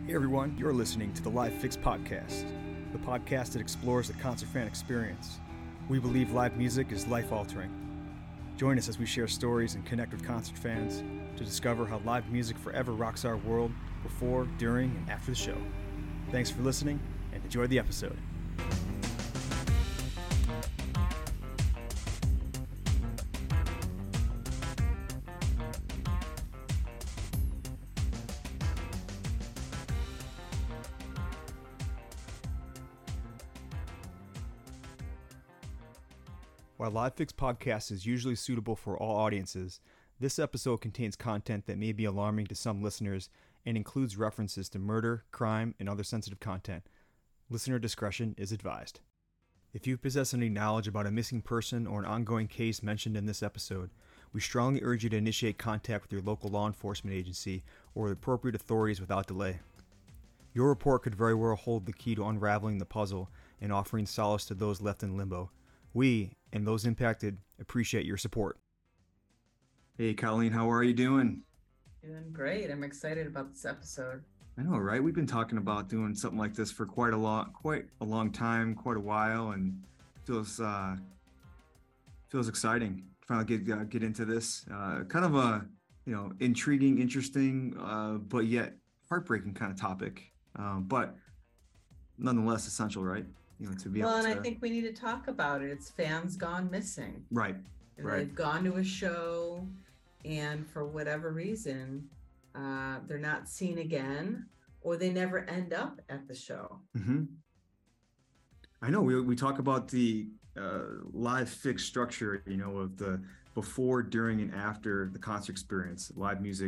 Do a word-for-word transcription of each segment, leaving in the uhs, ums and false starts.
Hey everyone, you're listening to the Live Fix Podcast, the podcast that explores the concert fan experience. We believe live music is life-altering. Join us as we share stories and connect with concert fans to discover how live music forever rocks our world before, during, and after the show. Thanks for listening, and enjoy the episode. While Live Fix Podcast is usually suitable for all audiences, this episode contains content that may be alarming to some listeners and includes references to murder, crime, and other sensitive content. Listener discretion is advised. If you possess any knowledge about a missing person or an ongoing case mentioned in this episode, we strongly urge you to initiate contact with your local law enforcement agency or the appropriate authorities without delay. Your report could very well hold the key to unraveling the puzzle and offering solace to those left in limbo. We, and those impacted, appreciate your support. Hey, Colleen, how are you doing? Doing great. I'm excited about this episode. I know, right? We've been talking about doing something like this for quite a long, quite a long time, quite a while, and feels uh, feels exciting to finally get uh, get into this. Uh, kind of a you know intriguing, interesting, uh, but yet heartbreaking kind of topic, um, but nonetheless essential, right? You know, to be well, able and to... I think we need to talk about it. It's fans gone missing. Right. Right. They've gone to a show, and for whatever reason, uh, they're not seen again, or they never end up at the show. Mm-hmm. I know we we talk about the uh, live fix structure, you know, of the before, during, and after the concert experience. Live music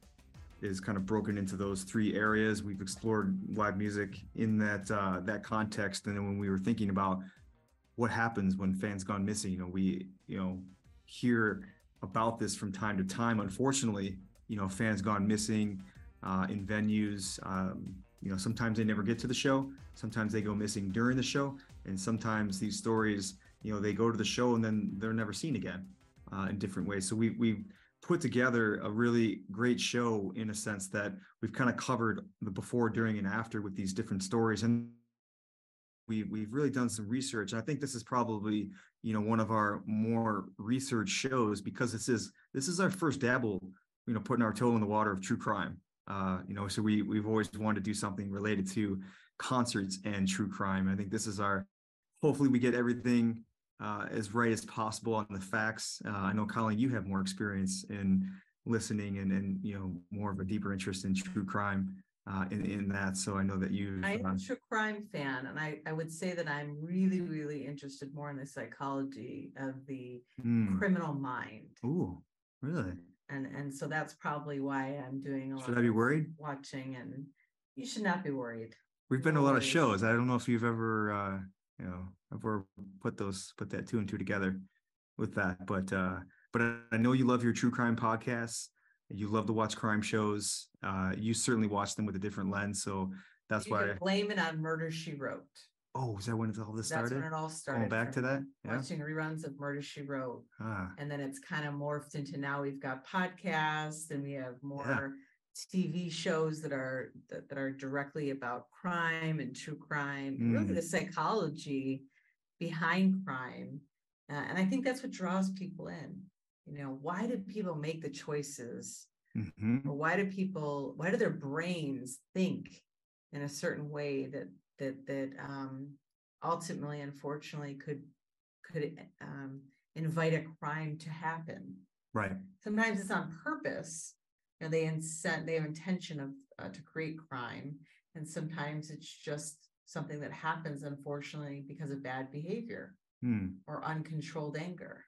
is kind of broken into those three areas. We've explored live music in that uh, that context, and then when we were thinking about what happens when fans gone missing, you know, we you know hear about this from time to time. Unfortunately, you know, fans gone missing uh, in venues. Um, you know, sometimes they never get to the show. Sometimes they go missing during the show, and sometimes these stories, you know, they go to the show and then they're never seen again uh, in different ways. So we we put together a really great show in a sense that we've kind of covered the before, during, and after with these different stories. And we, we've really done some research. And I think this is probably, you know, one of our more research shows, because this is, this is our first dabble, you know, putting our toe in the water of true crime. Uh, you know, so we, we've always wanted to do something related to concerts and true crime. I think this is our, hopefully we get everything Uh, as right as possible on the facts. Uh, I know, Colleen, you have more experience in listening and, and you know, more of a deeper interest in true crime uh, in, in that. So I know that you... I'm a true crime fan, and I, I would say that I'm really, really interested more in the psychology of the mm. criminal mind. Ooh, really? And and so that's probably why I'm doing a lot Should I be worried? Watching, and you should not be worried. We've been to a lot of shows. I don't know if you've ever... Uh, you know, I've ever put those, put that two and two together with that, but, uh, but I know you love your true crime podcasts. You love to watch crime shows. Uh, you certainly watch them with a different lens. So that's you why can blame it on Murder, She Wrote. Oh, is that when all this started? That's when it all started. Going back to that? Yeah. Watching reruns of Murder, She Wrote. Ah. And then it's kind of morphed into, now we've got podcasts and we have more yeah. T V shows that are that, that are directly about crime and true crime, mm. really the psychology behind crime. Uh, and I think that's what draws people in. You know, why do people make the choices? Mm-hmm. Or why do people, why do their brains think in a certain way that that that um, ultimately, unfortunately, could could um, invite a crime to happen? Right. Sometimes it's on purpose. You know, they incent, they have intention of uh, to create crime, and sometimes it's just something that happens, unfortunately, because of bad behavior hmm. or uncontrolled anger,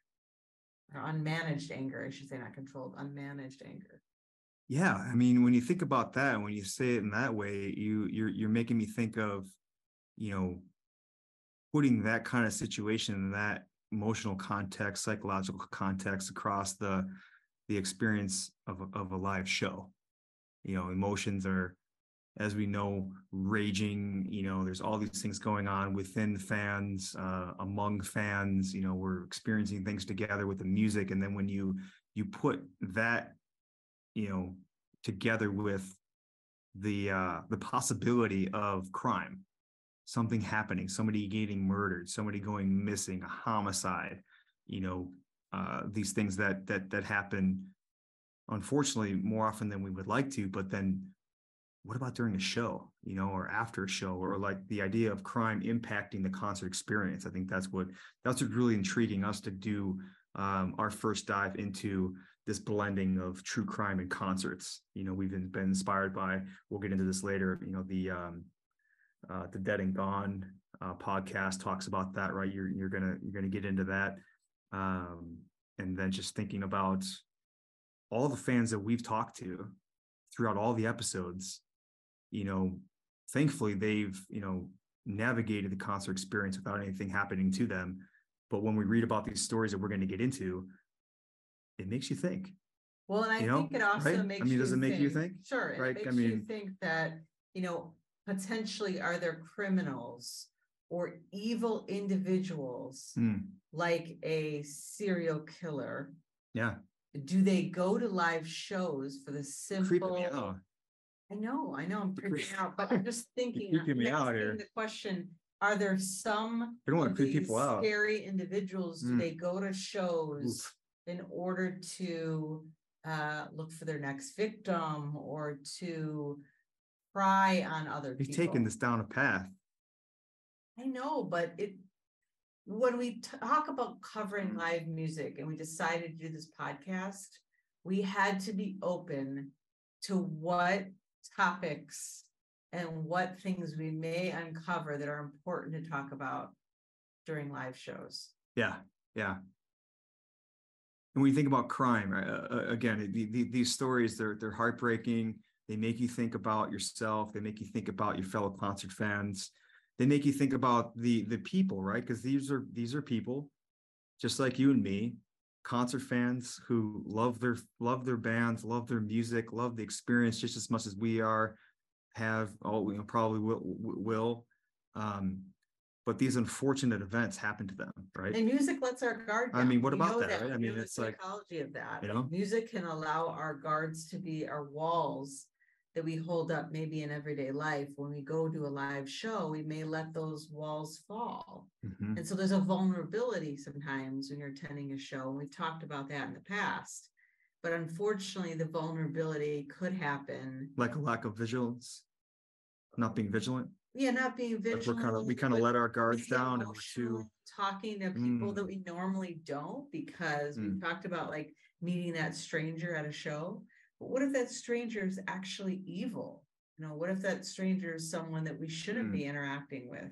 or unmanaged anger. I should say, not controlled, unmanaged anger. Yeah, I mean, when you think about that, when you say it in that way, you you're you're making me think of, you know, putting that kind of situation in that emotional context, psychological context across the the experience of a, of a live show. You know, emotions are, as we know, raging. You know, there's all these things going on within fans, uh, among fans. You know, we're experiencing things together with the music, and then when you you put that, you know, together with the uh, the possibility of crime, something happening, somebody getting murdered, somebody going missing, a homicide, you know, uh, these things that that that happen, unfortunately, more often than we would like to. But then, what about during a show, you know, or after a show, or like the idea of crime impacting the concert experience? I think that's what that's what's really intriguing us to do um, our first dive into this blending of true crime and concerts. You know, we've been, been inspired by, we'll get into this later, you know, the um, uh, the Dead and Gone uh, podcast talks about that, right? You're you're gonna you're gonna get into that, um, and then just thinking about all the fans that we've talked to throughout all the episodes. You know, thankfully they've you know navigated the concert experience without anything happening to them. But when we read about these stories that we're going to get into, it makes you think. Well, and I you know, think it also right? makes I mean, you does it make think, you think? Sure, it right? makes I mean, you think that, you know, potentially are there criminals or evil individuals mm, like a serial killer? yeah, Do they go to live shows for the creeping me simple? out. I know, I know, I'm You're creep- freaking out, but I'm just thinking, You're creeping I'm me out asking here. the question, are there some I don't want of to creep these people out. scary individuals, do Mm. they go to shows Oof. in order to uh, look for their next victim or to pry on other He's people? taking this down a path. I know, but it, when we talk about covering Mm. live music and we decided to do this podcast, we had to be open to what topics and what things we may uncover that are important to talk about during live shows. Yeah, yeah. And when you think about crime, uh, again, the, the, these stories, they're they're heartbreaking. They make you think about yourself. They make you think about your fellow concert fans. They make you think about the the people, right? Because these are these are people just like you and me, concert fans who love their love their bands, love their music, love the experience just as much as we are, have, oh, you know, probably will will. Um, but these unfortunate events happen to them, right? And music lets our guard down. I mean, what We about know that, right? I We mean, know it's the like, psychology of that. you Like, know? music can allow our guards to be our walls that we hold up maybe in everyday life. When we go to a live show, we may let those walls fall. Mhm. And so there's a vulnerability sometimes when you're attending a show. And we've talked about that in the past. But unfortunately, the vulnerability could happen. Like a lack of vigilance, not being vigilant. Yeah, not being Like we're vigilant. kind of we kind of but let our guards maybe down and we're emotionally too. talking to people Mm. that we normally don't, because we Mm. talked about like meeting that stranger at a show. But what if that stranger is actually evil? You know, what if that stranger is someone that we shouldn't Mm. be interacting with?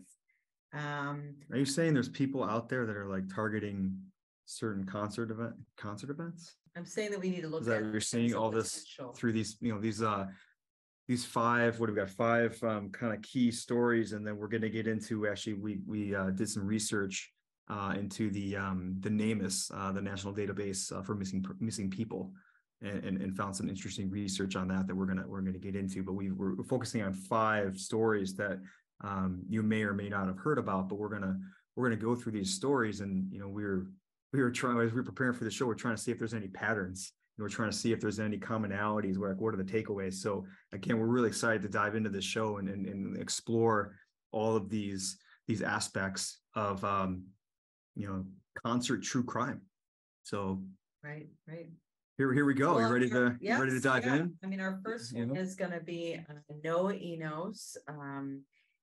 Um, Are you saying there's people out there that are like targeting certain concert event concert events? I'm saying that we need to look Is that at you're seeing some all this potential. through these, you know, these uh these five, what do we got? Five um kind of key stories, and then we're gonna get into, actually we we uh did some research uh into the um the NamUs, uh the national database uh, for missing missing people, and, and and found some interesting research on that that we're gonna we're gonna get into. But we we're focusing on five stories that um you may or may not have heard about, but we're gonna we're gonna go through these stories. And you know, we're we were trying, as we were preparing for the show, we're trying to see if there's any patterns. And we're trying to see if there's any commonalities. Where, like, what are the takeaways? So again, we're really excited to dive into this show and, and, and explore all of these these aspects of um, you know, concert true crime. So Right, right. here, here we go. Well, you ready our- to you ready to yes, dive yeah. in? I mean, our first You one know? is gonna be uh, Noah Enos. Um,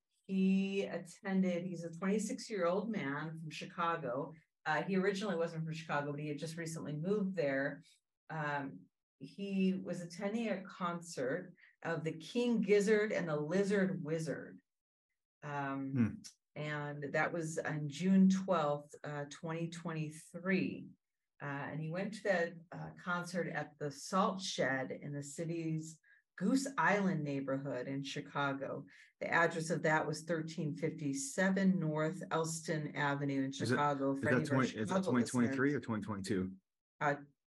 he attended, he's a twenty-six-year-old man from Chicago. Uh, he originally wasn't from Chicago, but he had just recently moved there. Um, he was attending a concert of the King Gizzard and the Lizard Wizard. Um, Hmm. and that was on June twelfth, uh, twenty twenty-three. Uh, and he went to that uh, concert at the Salt Shed in the city's Goose Island neighborhood in Chicago. The address of that was thirteen fifty-seven North Elston Avenue in Is it- Chicago. Is For any that of our twenty? Is that Chicago twenty twenty-three listeners. or twenty twenty-two? Uh,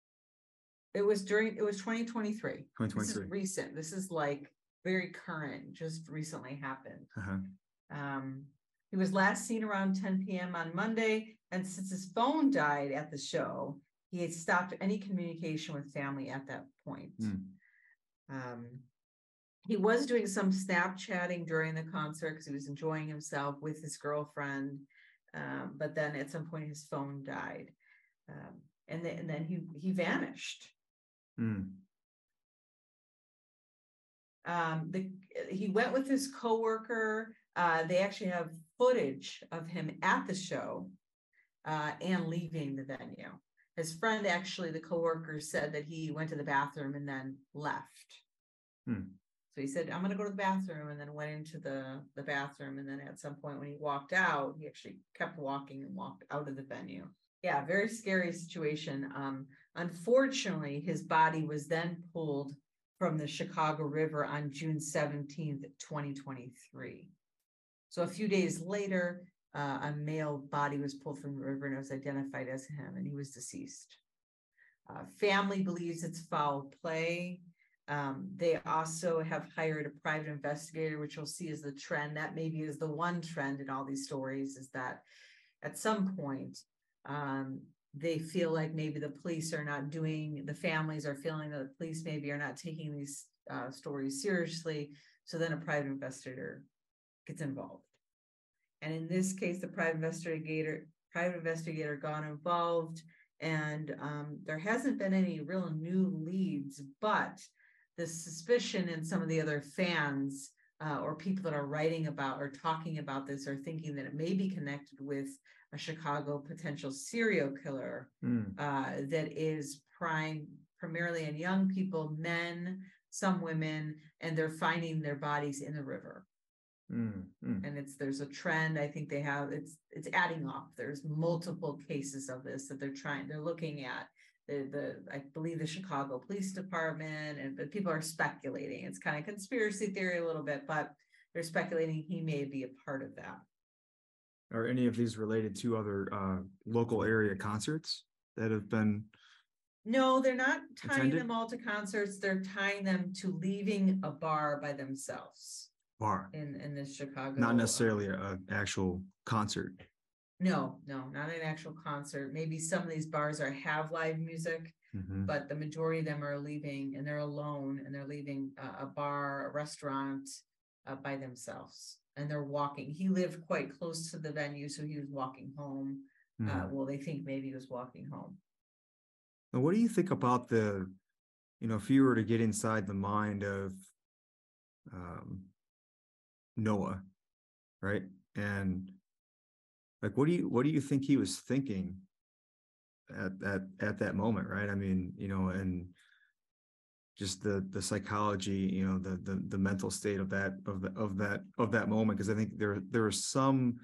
it was during, it was twenty twenty-three. Twenty This is twenty-three. recent. This is like very current, just recently happened. Uh-huh. Um, he was last seen around ten P M on Monday, and since his phone died at the show, he had stopped any communication with family at that point. Mm. Um, he was doing some Snapchatting during the concert because he was enjoying himself with his girlfriend. Um, but then at some point his phone died. Um, and, then, and then he, he vanished. Mm. Um, the, he went with his coworker. Uh, they actually have footage of him at the show uh, and leaving the venue. His friend, actually, the coworker, said that he went to the bathroom and then left. Hmm. So he said, I'm going to go to the bathroom, and then went into the, the bathroom. And then at some point when he walked out, he actually kept walking and walked out of the venue. Yeah, very scary situation. Um, unfortunately, his body was then pulled from the Chicago River on June seventeenth, twenty twenty-three. So a few days later, uh, a male body was pulled from the river and it was identified as him, and he was deceased. Uh, family believes it's foul play. Um, they also have hired a private investigator, which you'll see is the trend. That maybe is the one trend in all these stories, is that at some point, um, they feel like maybe the police are not doing, the families are feeling that the police maybe are not taking these uh, stories seriously. So then a private investigator gets involved. And in this case, the private investigator, private investigator got involved, and um, there hasn't been any real new leads, but the suspicion in some of the other fans uh, or people that are writing about or talking about this are thinking that it may be connected with a Chicago potential serial killer mm. uh, that is prime primarily in young people, men, some women, and they're finding their bodies in the river. Mm, mm. And it's there's a trend. I think they have it's it's adding up. There's multiple cases of this that they're trying. They're looking at the the I believe the Chicago Police Department, and but people are speculating. It's kind of conspiracy theory a little bit, but they're speculating he may be a part of that. Are any of these related to other uh, local area concerts that have been? No, they're not tying attended? them all to concerts. They're tying them to leaving a bar by themselves. Bar in in this Chicago, not necessarily an actual concert. No, no, not an actual concert. Maybe some of these bars are have live music, mm-hmm. but the majority of them are leaving, and they're alone, and they're leaving a, a bar, a restaurant uh, by themselves, and they're walking. He lived quite close to the venue, so he was walking home. Mm. Uh, well, they think maybe he was walking home. Now, what do you think about the, you know, if you were to get inside the mind of um, Noah, right? And like, what do you, what do you think he was thinking at that, at that moment, right? I mean, you know, and just the, the psychology, you know, the, the, the mental state of that, of the, of that, of that moment. Cause I think there, there are some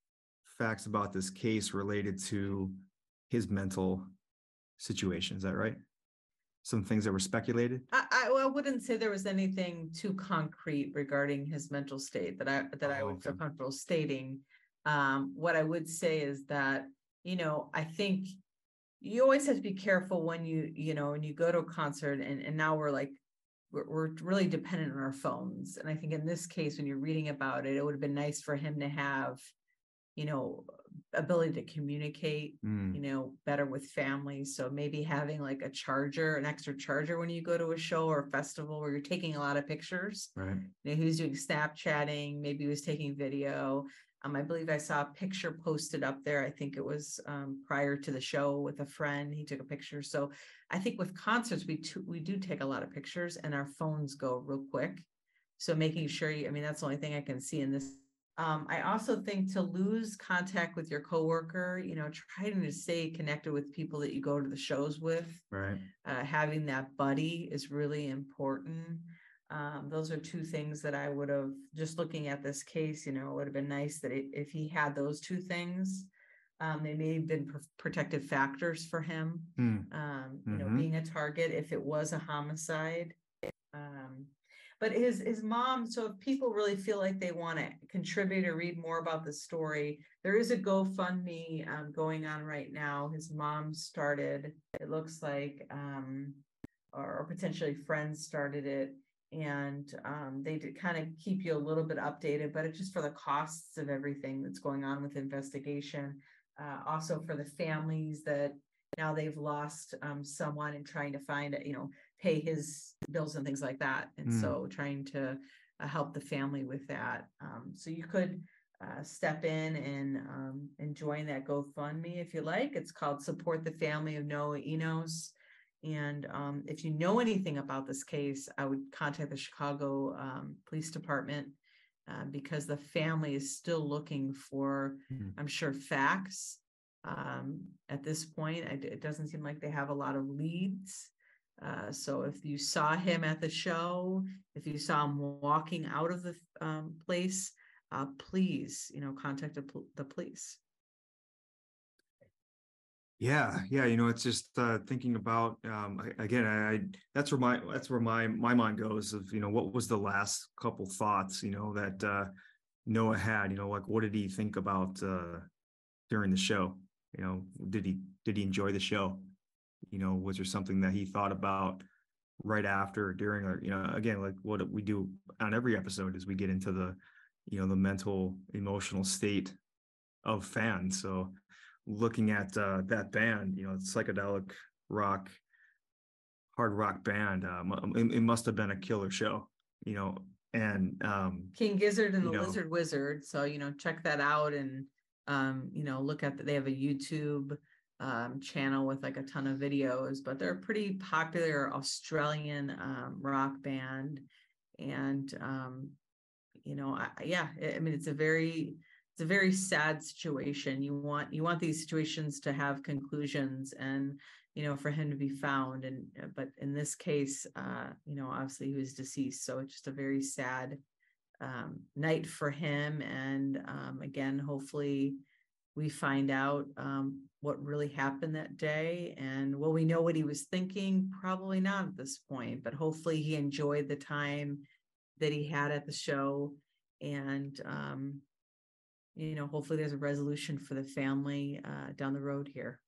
facts about this case related to his mental situation. Is that right? Some things that were speculated? I, I, well, I wouldn't say there was anything too concrete regarding his mental state that I that oh, I would okay. feel comfortable stating. Um, what I would say is that, you know, I think you always have to be careful when you, you know, when you go to a concert, and, and now we're like, we're, we're really dependent on our phones. And I think in this case, when you're reading about it, it would have been nice for him to have, you know, ability to communicate, mm. you know, better with families. So maybe having like a charger, an extra charger when you go to a show or a festival where you're taking a lot of pictures. Right. You know, he was doing Snapchatting, maybe he was taking video. Um, I believe I saw a picture posted up there. I think it was um, prior to the show with a friend. He took a picture. So I think with concerts, we t- we do take a lot of pictures, and our phones go real quick. So making sure you, I mean, that's the only thing I can see in this. Um, I also think to lose contact with your coworker, you know, trying to stay connected with people that you go to the shows with. Right. Uh, having that buddy is really important. Um, those are two things that I would have, just looking at this case, you know, it would have been nice that it, if he had those two things, um, they may have been pr- protective factors for him. Mm. Um, you mm-hmm. know, being a target if it was a homicide. Um, But his his mom, so if people really feel like they want to contribute or read more about the story, there is a GoFundMe um, going on right now. His mom started, it looks like, um, or, or potentially friends started it. And um, they did kind of keep you a little bit updated, but it's just for the costs of everything that's going on with investigation. Uh, also for the families that now they've lost um, someone and trying to find it, you know, pay his bills and things like that. And Mm. so trying to uh, help the family with that. Um, so you could uh, step in and um, and join that GoFundMe if you like. It's called Support the Family of Noah Enos. And um, if you know anything about this case, I would contact the Chicago um, Police Department uh, because the family is still looking for, Mm. I'm sure, facts. Um, at this point, I, it doesn't seem like they have a lot of leads. Uh, so if you saw him at the show, if you saw him walking out of the um, place, uh, please, you know, contact the, pol- the police. Yeah, yeah, you know, it's just uh, thinking about um, I, again. I, I that's where my that's where my my mind goes. Of you know, what was the last couple thoughts you know that uh, Noah had? You know, like what did he think about uh, during the show? You know, did he did he enjoy the show? You know, was there something that he thought about right after, or during, or you know, again, like what we do on every episode is we get into the you know the mental emotional state of fans. So looking at uh, that band, you know, psychedelic rock, hard rock band, um, it, it must have been a killer show, you know, and um, King Gizzard and the you know, Lizard Wizard. So, you know, check that out and, um, you know, look at, the, they have a YouTube um, channel with like a ton of videos, but they're a pretty popular Australian um, rock band. And, um, you know, I, yeah, I I mean, it's a very, it's a very sad situation. You want, you want these situations to have conclusions and, you know, for him to be found. And, uh, but in this case, uh, you know, obviously he was deceased. So it's just a very sad um, night for him. And um, again, hopefully we find out um, what really happened that day. And will we know what he was thinking? Probably not at this point, but hopefully he enjoyed the time that he had at the show. And, um, you know, hopefully there's a resolution for the family uh, down the road here.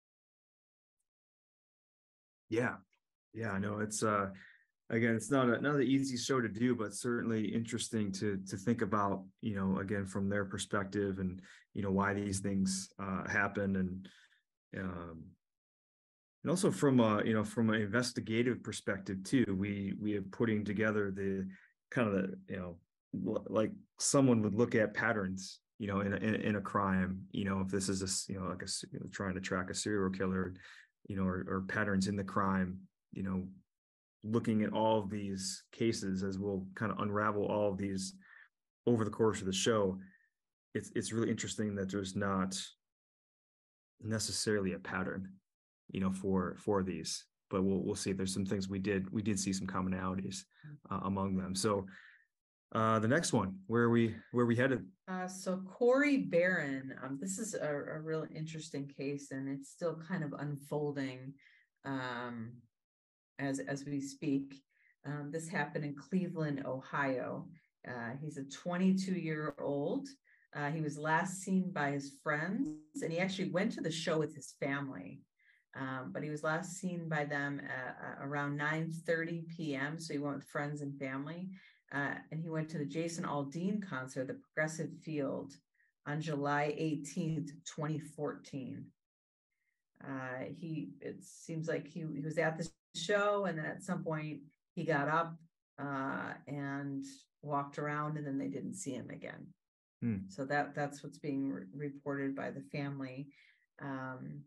yeah, yeah, I know it's uh, again, it's not a, not an easy show to do, but certainly interesting to to think about, you know, again from their perspective, and you know why these things uh, happen, and um, and also from a you know from an investigative perspective too. We we are putting together the kind of the you know like someone would look at patterns, you know, in a, in, in a crime, you know, if this is a you know like a you know, trying to track a serial killer, you know, or, or patterns in the crime, you know, looking at all of these cases as we'll kind of unravel all of these over the course of the show. It's it's really interesting that there's not necessarily a pattern, you know, for for these, but we'll we'll see. There's some things we did we did see some commonalities uh, among them. So uh, the next one, where are we where are we headed? Uh, so Corey Barron, um, this is a, a real interesting case, and it's still kind of unfolding um, as as we speak. Um, this happened in Cleveland, Ohio. Uh, he's a twenty-two-year-old. Uh, he was last seen by his friends, and he actually went to the show with his family. Um, but he was last seen by them at, uh, around nine thirty p.m. So he went with friends and family. Uh, and he went to the Jason Aldean concert, the Progressive Field, on July eighteenth, twenty fourteen. Uh, he, it seems like he, he was at the show, and then at some point he got up uh, and walked around, and then they didn't see him again. Hmm. So that that's what's being re- reported by the family. Um,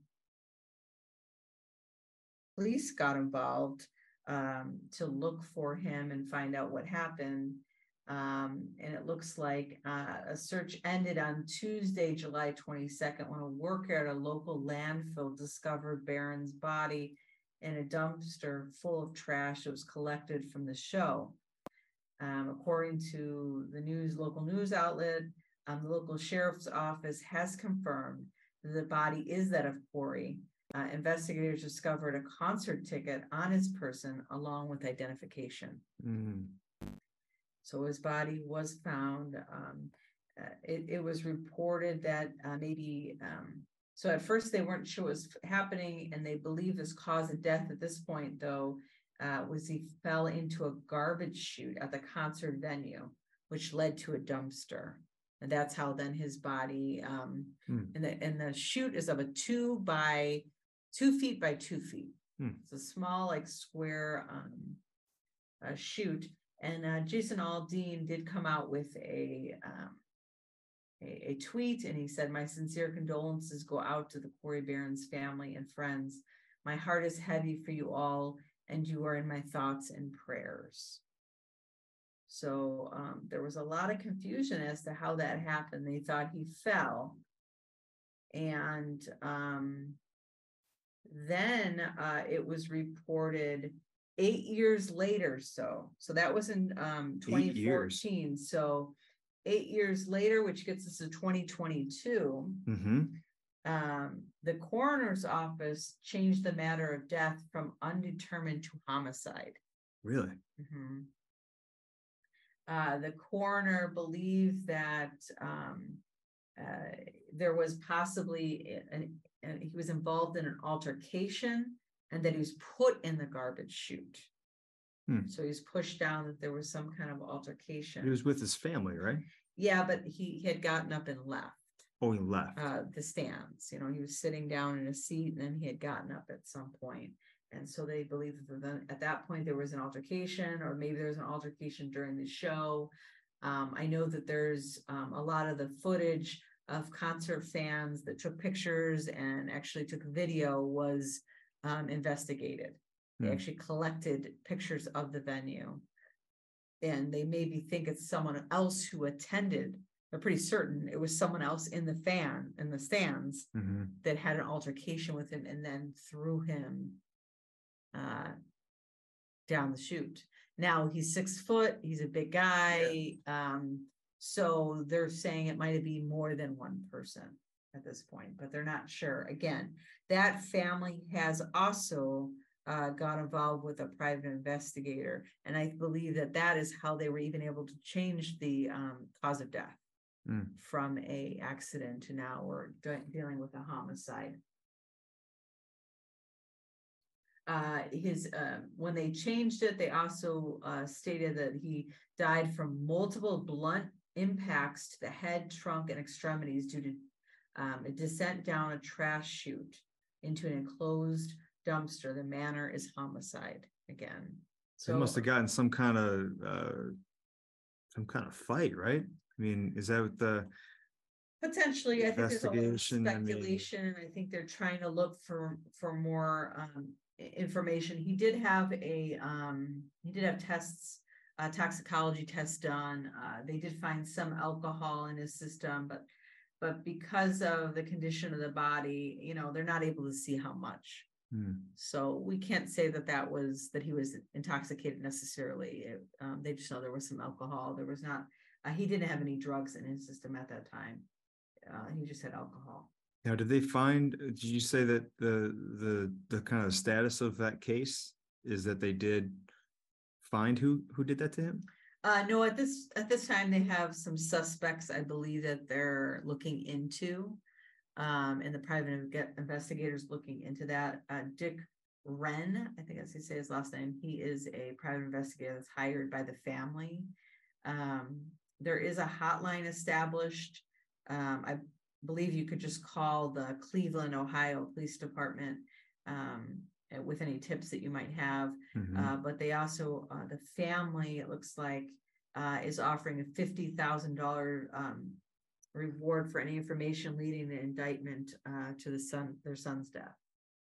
police got involved um, to look for him and find out what happened. Um, and it looks like uh, a search ended on Tuesday, July twenty-second, when a worker at a local landfill discovered Barron's body in a dumpster full of trash that was collected from the show. Um, according to the news, local news outlet, um, the local sheriff's office has confirmed that the body is that of Corey. Uh, investigators discovered a concert ticket on his person along with identification. Mm. So his body was found. Um, uh, it, it was reported that uh, maybe, um, so at first they weren't sure what was happening, and they believe his cause of death at this point, though, uh, was he fell into a garbage chute at the concert venue, which led to a dumpster. And that's how then his body, um, Mm. and the and the chute is of a two by two feet by two feet. Hmm. It's a small, like square um, uh, chute. And uh, Jason Aldean did come out with a, um, a a tweet, and he said, "My sincere condolences go out to the Corey Barron's family and friends. My heart is heavy for you all, and you are in my thoughts and prayers." So um, there was a lot of confusion as to how that happened. They thought he fell. And um, then uh, it was reported eight years later. So, so that was in um, Eight years. twenty fourteen. So eight years later, which gets us to twenty twenty-two, Mm-hmm. um, the coroner's office changed the matter of death from undetermined to homicide. Really? Mhm. Uh, the coroner believed that um, uh, there was possibly an, an, he was involved in an altercation, and that he was put in the garbage chute. Hmm. So he was pushed down, that there was some kind of altercation. He was with his family, right? Yeah, but he had gotten up and left. Oh, he left. Uh, the stands. You know, he was sitting down in a seat, and then he had gotten up at some point. And so they believe that then at that point there was an altercation, or maybe there was an altercation during the show. Um, I know that there's um, a lot of the footage of concert fans that took pictures and actually took video was um, investigated. They Hmm. actually collected pictures of the venue, and they maybe think it's someone else who attended. They're pretty certain it was someone else in the fan in the stands Mm-hmm. that had an altercation with him and then threw him uh, down the chute. Now he's six foot, he's a big guy. Um, so they're saying it might be more than one person at this point, but they're not sure. Again, that family has also uh, got involved with a private investigator. And I believe that that is how they were even able to change the um, cause of death Mm. from a accident to now we're de- dealing with a homicide. Uh, his uh, when they changed it, they also uh, stated that he died from multiple blunt impacts to the head, trunk, and extremities due to um, a descent down a trash chute into an enclosed dumpster. The manner is homicide again. So he must have gotten some kind of uh, some kind of fight, right? I mean, is that what the potentially? I think there's a lot of investigation? I mean- speculation. I think they're trying to look for for more um, i- information. He did have a um, he did have tests, uh, toxicology tests done. Uh, they did find some alcohol in his system, but but because of the condition of the body, you know, they're not able to see how much. Hmm. So we can't say that that was that he was intoxicated necessarily. It, um, they just know there was some alcohol. There was not. Uh, he didn't have any drugs in his system at that time. Uh, he just had alcohol. Now, did they find? Did you say that the the the kind of status of that case is that they did find who who did that to him? Uh, no, at this at this time they have some suspects, I believe, that they're looking into, um, and the private inve- investigators looking into that. Uh, Dick Wren, I think that's how you say his last name. He is a private investigator that's hired by the family. Um, there is a hotline established. Um, I believe you could just call the Cleveland, Ohio Police Department um, with any tips that you might have. Mhm. Uh, but they also, uh, the family, it looks like, uh, is offering a fifty thousand dollars um, reward for any information leading the indictment uh, to the son, their son's death.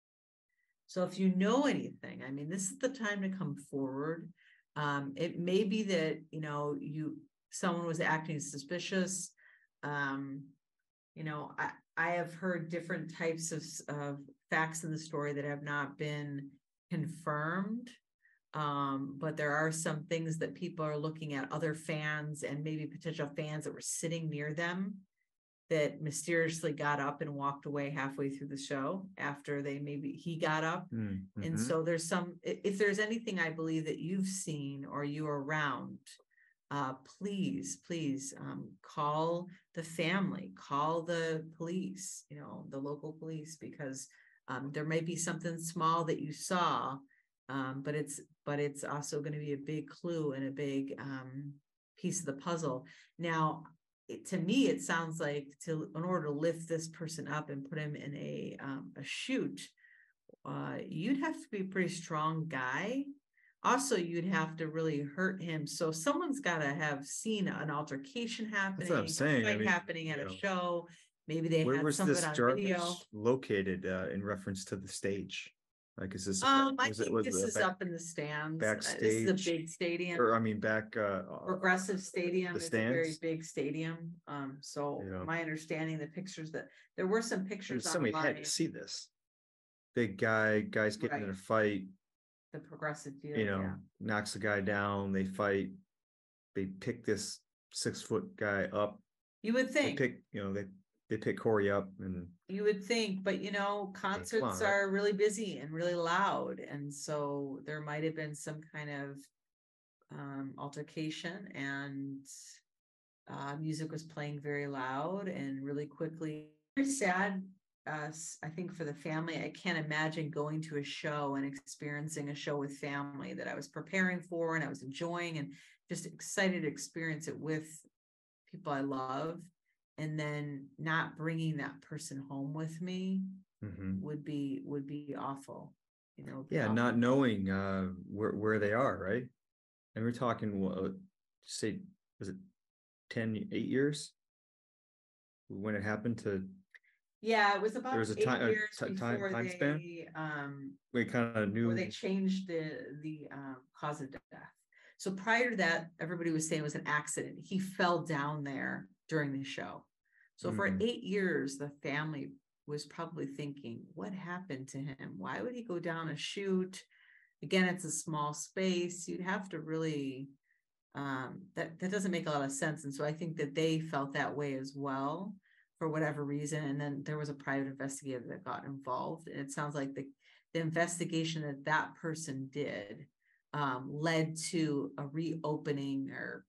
So if you know anything, I mean, this is the time to come forward. Um, it may be that, you know, you, someone was acting suspicious. Um, you know, I, I have heard different types of, of facts in the story that have not been confirmed. Um, but there are some things that people are looking at, other fans and maybe potential fans that were sitting near them that mysteriously got up and walked away halfway through the show after they maybe he got up. Mm-hmm. And so there's some, if there's anything I believe that you've seen or you're around, uh, please, please um, call the family, call the police, you know, the local police, because um, there may be something small that you saw, um, but it's but it's also going to be a big clue and a big um, piece of the puzzle. Now, it, to me, it sounds like to in order to lift this person up and put him in a um, a chute, uh, you'd have to be a pretty strong guy. Also, you'd have to really hurt him. So someone's got to have seen an altercation happening, That's what I'm a saying. I fight mean, happening at you a know, show. Maybe they where had was some of it this on garbage video. located uh, in reference to the stage? Like, is this, Um, I was it, think was this it is back, up in the stands. Uh, This is a backstage? big stadium. Or, I mean, back, uh, Progressive Stadium the is a very stands? big stadium. Um, so Yeah. my understanding, the pictures that there were some pictures somebody had online, to see this. Big guy, guys getting in a Right. fight, the progressive field, you know, yeah. knocks the guy down, they fight, they pick this six foot guy up, You would they think, pick, you know, they, they pick Corey up and you would think, but you know, concerts right? are really busy and really loud. And so there might have been some kind of um, altercation, and uh, music was playing very loud and really quickly. Very sad, uh, s- I think, for the family. I can't imagine going to a show and experiencing a show with family that I was preparing for and I was enjoying and just excited to experience it with people I love, and then not bringing that person home with me Mhm. would be would be awful. You know, it'd be yeah, awful. not knowing uh where where they are, right? And we're talking what, say, was it ten, eight years when it happened to, Yeah, it was about there was a eight time, a years ti- time, before time span? they um We kind of before knew, they changed the the um cause of death. So prior to that, everybody was saying it was an accident. He fell down there during the show. So for Mhm. eight years, the family was probably thinking, what happened to him? Why would he go down a chute? Again, it's a small space. You'd have to really um that that doesn't make a lot of sense. And so I think that they felt that way as well for whatever reason. And then there was a private investigator that got involved. And it sounds like the the investigation that that person did um, led to a reopening or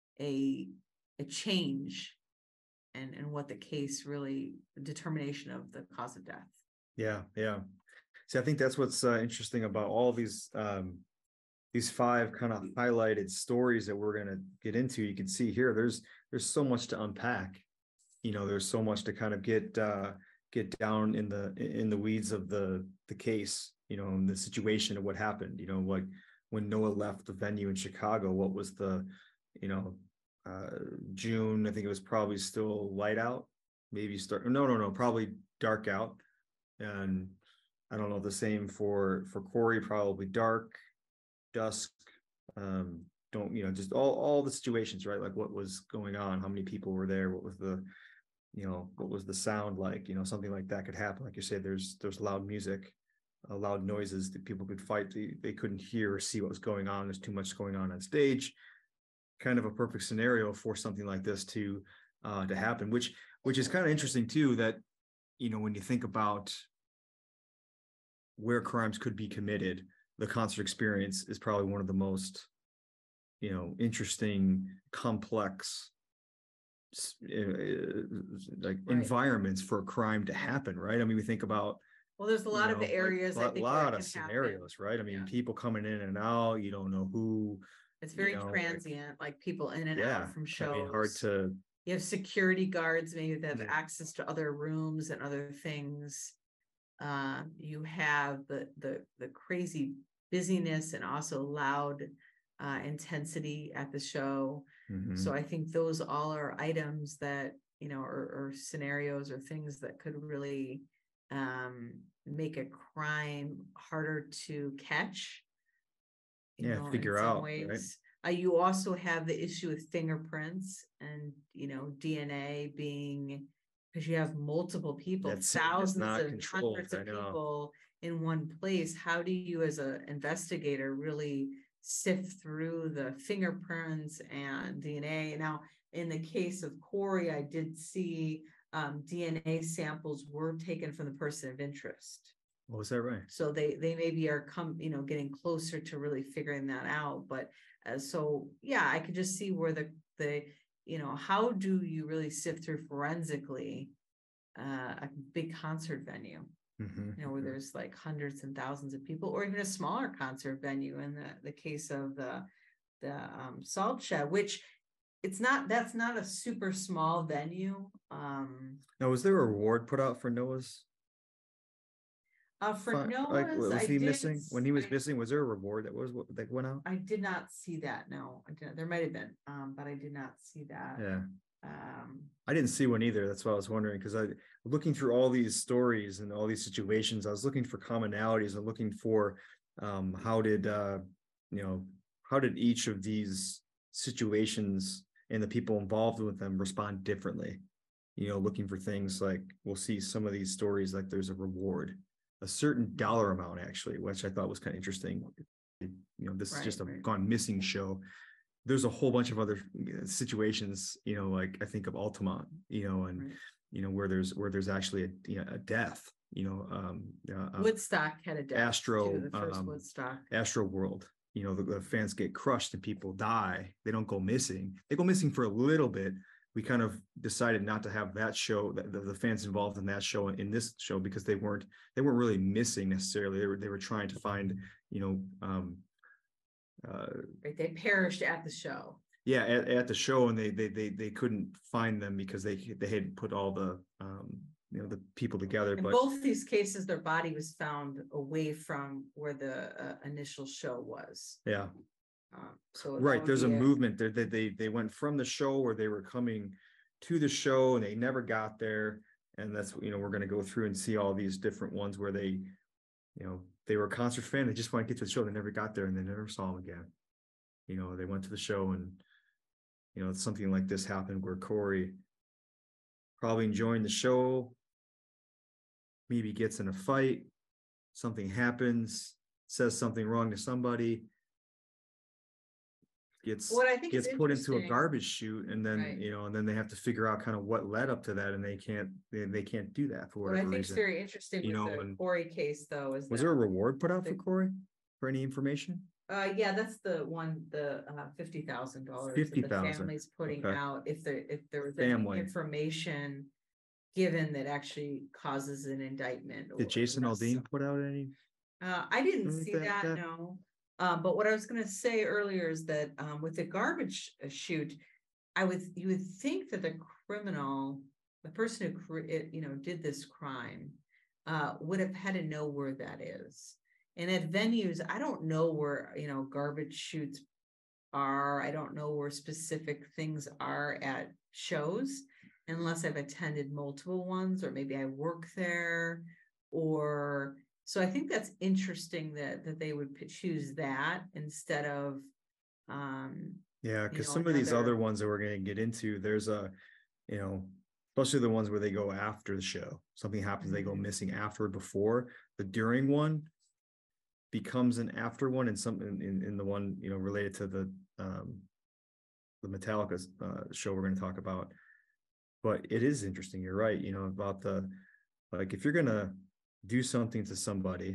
a a change and and what the case really, determination of the cause of death. yeah, yeah. See, I think that's what's uh, interesting about all these um these five kind of highlighted stories that we're gonna get into. You can see here, there's there's so much to unpack. You know, there's so much to kind of get uh get down in the in the weeds of the the case, you know, and the situation of what happened. You know, like when Noah left the venue in Chicago, what was the, you know, uh June, I think it was probably still light out, maybe start, no, no, no, probably dark out. And I don't know, the same for for Corey, probably dark, dusk, um don't, you know, just all all the situations, right? Like what was going on, how many people were there, what was the, you know, what was the sound like, you know, something like that could happen. Like you say, there's there's loud music, uh, loud noises that people could fight, they, they couldn't hear or see what was going on, there's too much going on on stage. Kind of a perfect scenario for something like this to uh to happen, which which is kind of interesting too, that, you know, when you think about where crimes could be committed, the concert experience is probably one of the most, you know, interesting, complex, uh, like Right. environments for a crime to happen, right? I mean, we think about, Well, there's a you lot know, of like, areas I lot, think where it lot can of happen. scenarios, right? I mean, Yeah. people coming in and out, you don't know who, It's you very know, like, transient, like people in and yeah, out from I mean, hard shows. to, You have security guards, maybe that have Yeah. access to other rooms and other things. Uh, you have the the the crazy busyness and also loud uh, intensity at the show. Mhm. So I think those all are items that, you know, or, or scenarios or things that could really um, make a crime harder to catch. You Yeah, know, in figure some out, right? ways. Uh, you also have the issue with fingerprints and, you know, D N A being, because you have multiple people, That scene is thousands not of controlled, hundreds I of know. people in one place. How do you, as an investigator, really sift through the fingerprints and D N A? Now, in the case of Corey, I did see um, D N A samples were taken from the person of interest. What was that, right? So they they maybe are come, you know, getting closer to really figuring that out. But uh, so yeah, I could just see where the the you know, how do you really sift through forensically uh, a big concert venue, Mhm, you know, where mhm. there's like hundreds and thousands of people, or even a smaller concert venue in the the case of the the um, Salt Shed, which it's not, that's not a super small venue. Um, Now, was there a reward put out for Noah's? Uh, for fi- like, Noah's, was I he did, missing? When he was I, missing, was there a reward that was that went out? I did not see that, no, I did, there might have been, um, but I did not see that. Yeah. Um, I didn't see one either. That's why I was wondering, because I looking through all these stories and all these situations, I was looking for commonalities and looking for um, how did uh, you know how did each of these situations and the people involved with them respond differently. You know, looking for things like we'll see some of these stories like there's a reward, a certain dollar amount actually, which I thought was kind of interesting. You know, this Right, is just a right. gone missing show. There's a whole bunch of other situations, you know, like I think of Altamont, you know, and right. you know where there's where there's actually a, you know, a death, you know, um, uh, Woodstock had a death Astro, too, the first um, Woodstock. Astro World. You know, the, the fans get crushed and people die. They don't go missing. They go missing for a little bit. We kind of decided not to have that show, the, the fans involved in that show in this show because they weren't they weren't really missing necessarily. They were they were trying to find, you know, um, uh, Right, they perished at the show. yeah, at, at the show, and they they they they couldn't find them because they they had put all the um you know the people together. In But both these cases, their body was found away from where the uh, initial show was. yeah, Um, so that right. would There's a be movement there. They they they went from the show where they were coming to the show and they never got there. And that's, you know, we're going to go through and see all these different ones where they, you know, they were a concert fan. They just want to get to the show. They never got there and they never saw them again. You know, they went to the show and, you know, something like this happened where Corey probably enjoying the show, maybe gets in a fight, something happens, says something wrong to somebody, gets What I think is gets put into a interesting- garbage chute, and then Right. you know, and then they have to figure out kind of what led up to that, and they can't they, they can't do that for What I whatever think is reason. very interesting You with know, the and- Corey case, though, is Was that, there a reward put out for the- Corey for any information? uh, yeah, that's the one, the uh, fifty thousand dollars. fifty The thousand. family's putting Okay. out if there if there was any Family. information given that actually causes an indictment. or Did Jason arrest. Aldean put out any? Uh, I didn't Something see like that, that- that- no. Um, but what I was gonna say earlier is that, um, with the garbage uh, chute, I would, you would think that the criminal, the person who, cre- it, you know, did this crime, uh, would have had to know where that is. And at venues, I don't know where, you know, garbage chutes are. I don't know where specific things are at shows unless I've attended multiple ones, or maybe I work there, or so I think that's interesting that that they would p- choose that instead of um Yeah, you because know, some of these other another- ones that we're going to get into, there's a, you know, especially the ones where they go after the show. Something happens, they go Mhm. missing after or before. The during one becomes an after one, and some in, in, in the one, you know, related to the um the Metallica uh, show we're going to talk about. But it is interesting. You're right. You know, about the, like, if you're going to do something to somebody,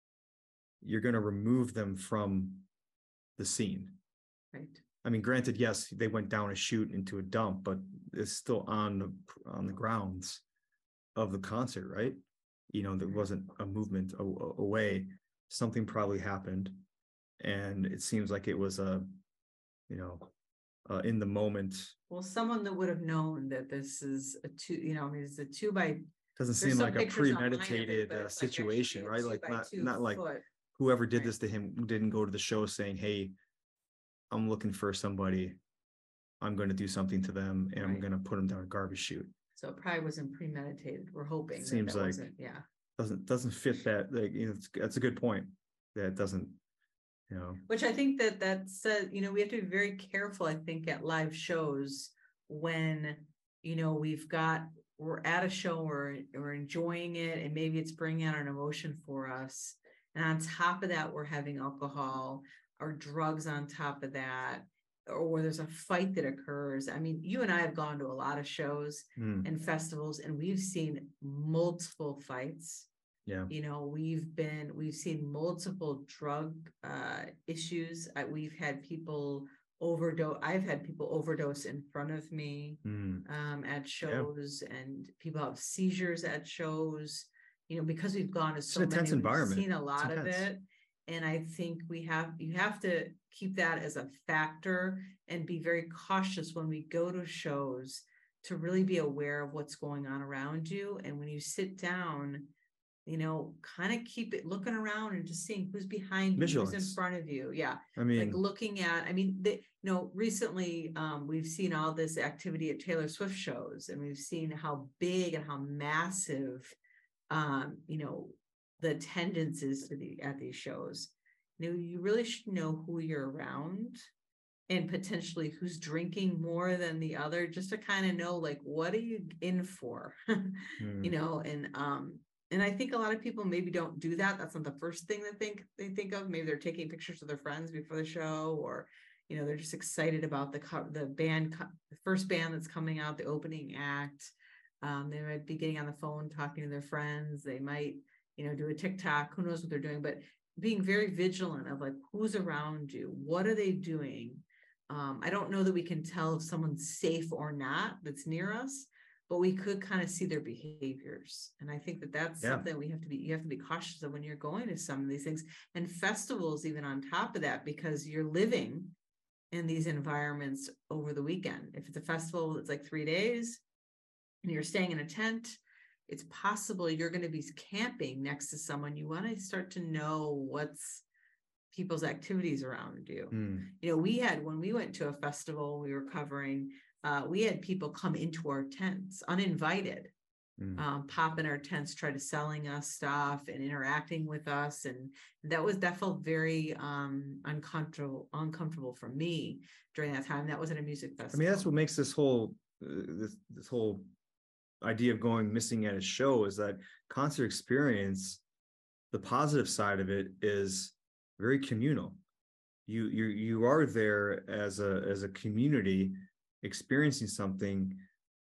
you're going to remove them from the scene. right. I mean, granted, yes, they went down a chute into a dump, but it's still on the on the grounds of the concert, right? You know, there wasn't a movement a- a- away. Something probably happened, and it seems like it was a, you know, uh, in the moment. Well, someone that would have known that this is a two, you know, I mean, it's a two by. Doesn't there's seem some like a pictures online of it, premeditated but uh, it's like actually situation, a right? two Like by not two not like foot. whoever did Right. this to him didn't go to the show saying, "Hey, I'm looking for somebody. I'm going to do something to them, and I'm Right. going to put them down a garbage chute." So it probably wasn't premeditated. We're hoping. that Seems that like- wasn't- Yeah. Doesn't doesn't fit that. Like, you know, it's, that's a good point. That doesn't, you know. Which I think that that says, you know, we have to be very careful, I think, at live shows when, you know, we've got, we're at a show, we're, we're enjoying it, and maybe it's bringing out an emotion for us. And on top of that, we're having alcohol or drugs on top of that, or where there's a fight that occurs. I mean, you and I have gone to a lot of shows Mm, and festivals, and we've seen multiple fights. yeah. You know, we've been, we've seen multiple drug uh issues. Uh, we've had people overdose. I've had people overdose in front of me Mm, um at shows, and people have seizures at shows. You know, because we've gone to so an many, intense we've environment. seen a lot of intense. it. And I think we have, you have to keep that as a factor and be very cautious when we go to shows to really be aware of what's going on around you. And when you sit down, you know, kind of keep it looking around and just seeing who's behind you, who's in Vigilance. front of you. Yeah. I Like mean, looking at, I mean, the, you know, recently um, we've seen all this activity at Taylor Swift shows, and we've seen how big and how massive, um, you know, the attendance is to the at these shows. You know, you really should know who you're around and potentially who's drinking more than the other, just to kind of know, like, what are you in for? You hmm, know, and um, and I think a lot of people maybe don't do that. That's not the first thing that think they think of. Maybe they're taking pictures of their friends before the show, or you know, they're just excited about the co- the band, co- the first band that's coming out, the opening act. Um, they might be getting on the phone talking to their friends. They might, you know, do a TikTok. Who knows what they're doing? But being very vigilant of like who's around you, what are they doing? Um, I don't know that we can tell if someone's safe or not that's near us, but we could kind of see their behaviors. And I think that that's yeah, something we have to be, you have to be cautious of when you're going to some of these things, and festivals, even on top of that, because you're living in these environments over the weekend. If it's a festival, it's like three days and you're staying in a tent, it's possible you're going to be camping next to someone. You want to start to know what's people's activities around you. hmm, You know, we had, when we went to a festival we were covering, uh, we had people come into our tents uninvited, hmm. um, pop in our tents, try to selling us stuff and interacting with us. And that was, that felt very um, uncomfortable, uncomfortable for me during that time. That was at a music I festival. mean, that's what makes this whole uh, this this whole idea of going missing at a show is that concert experience. The positive side of it is very communal. You you you are there as a as a community experiencing something.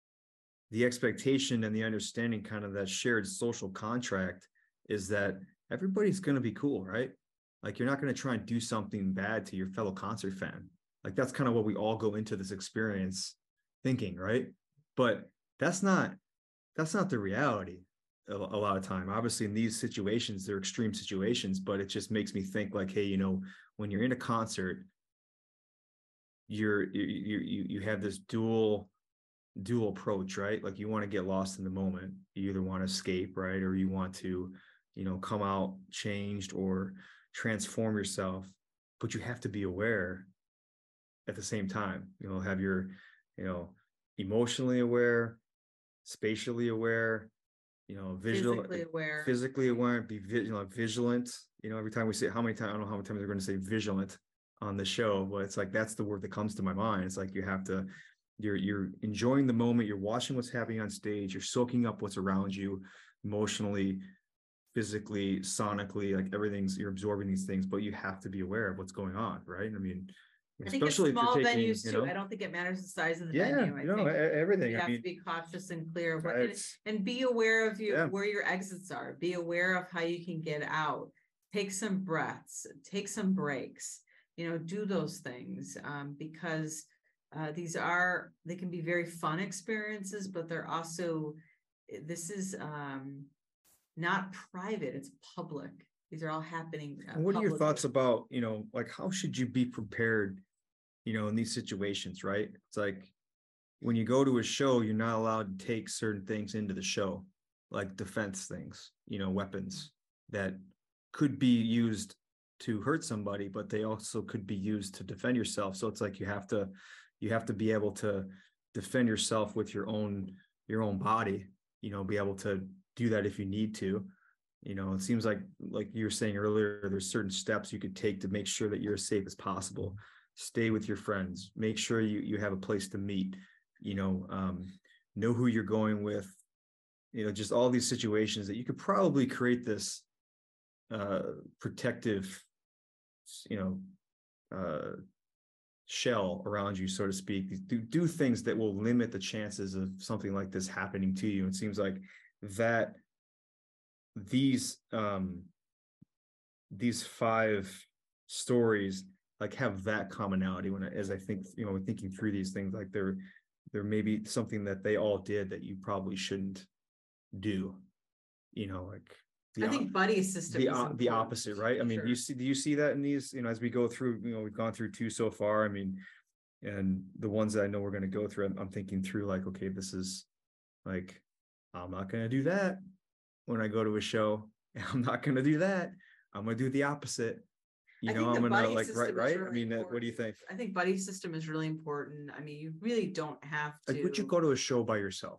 The expectation and the understanding, kind of that shared social contract, is that everybody's going to be cool, right? Like you're not going to try and do something bad to your fellow concert fan. Like that's kind of what we all go into this experience thinking, right? But that's not that's not the reality a, a lot of time. Obviously, in these situations, they're extreme situations, but it just makes me think like, hey, you know, when you're in a concert, you're you you you have this dual dual approach, right? Like you want to get lost in the moment. You either want to escape, right? Or you want to, you know, come out changed or transform yourself, but you have to be aware at the same time. You know, have your, you know, emotionally aware, spatially aware, you know, visual, Physically aware. physically aware, be you vigilant. You know, every time we say, how many times, I don't know how many times they're going to say vigilant on the show, but it's like that's the word that comes to my mind. It's like you have to, you're you're enjoying the moment, you're watching what's happening on stage, you're soaking up what's around you emotionally, physically, sonically, like everything's, you're absorbing these things, but you have to be aware of what's going on, right? I mean, I think it's especially if you're small taking, venues you too. know, I don't think it matters the size of the yeah, venue. I you know, think e- everything. you I have mean, to be cautious and clear of what, and, it's, and be aware of you yeah, where your exits are. Be aware of how you can get out. Take some breaths. Take some breaks. You know, do those things um, because uh, these are, they can be very fun experiences, but they're also, this is um, not private. It's public. These are all happening. Uh, what are your publicly. thoughts about, you know, like how should you be prepared, you know, in these situations, right? It's like when you go to a show, you're not allowed to take certain things into the show, like defense things, you know, weapons that could be used to hurt somebody, but they also could be used to defend yourself. So it's like you have to, you have to be able to defend yourself with your own, your own body, you know, be able to do that if you need to. You know, it seems like, like you were saying earlier, there's certain steps you could take to make sure that you're as safe as possible. Stay with your friends, make sure you, you have a place to meet, you know, um, know who you're going with, you know, just all these situations that you could probably create this uh, protective, you know, uh, shell around you, so to speak. Do, do things that will limit the chances of something like this happening to you. It seems like that these um, these five stories like have that commonality when I, as I think, you know, thinking through these things, like there there may be something that they all did that you probably shouldn't do, you know, like the I think buddy system the is uh, the important, opposite, right? I mean, sure. do you see do you see that in these, you know, as we go through, you know, we've gone through two so far. I mean, and the ones that I know we're going to go through, I'm, I'm thinking through like, okay, this is like, I'm not going to do that. when I go to a show, and I'm not going to do that. I'm going to do the opposite. You I know, think I'm the going to buddy like, right, system is right. I really mean, uh, what do you important. think? I think buddy system is really important. I mean, you really don't have Like, would you to. go to a show by yourself?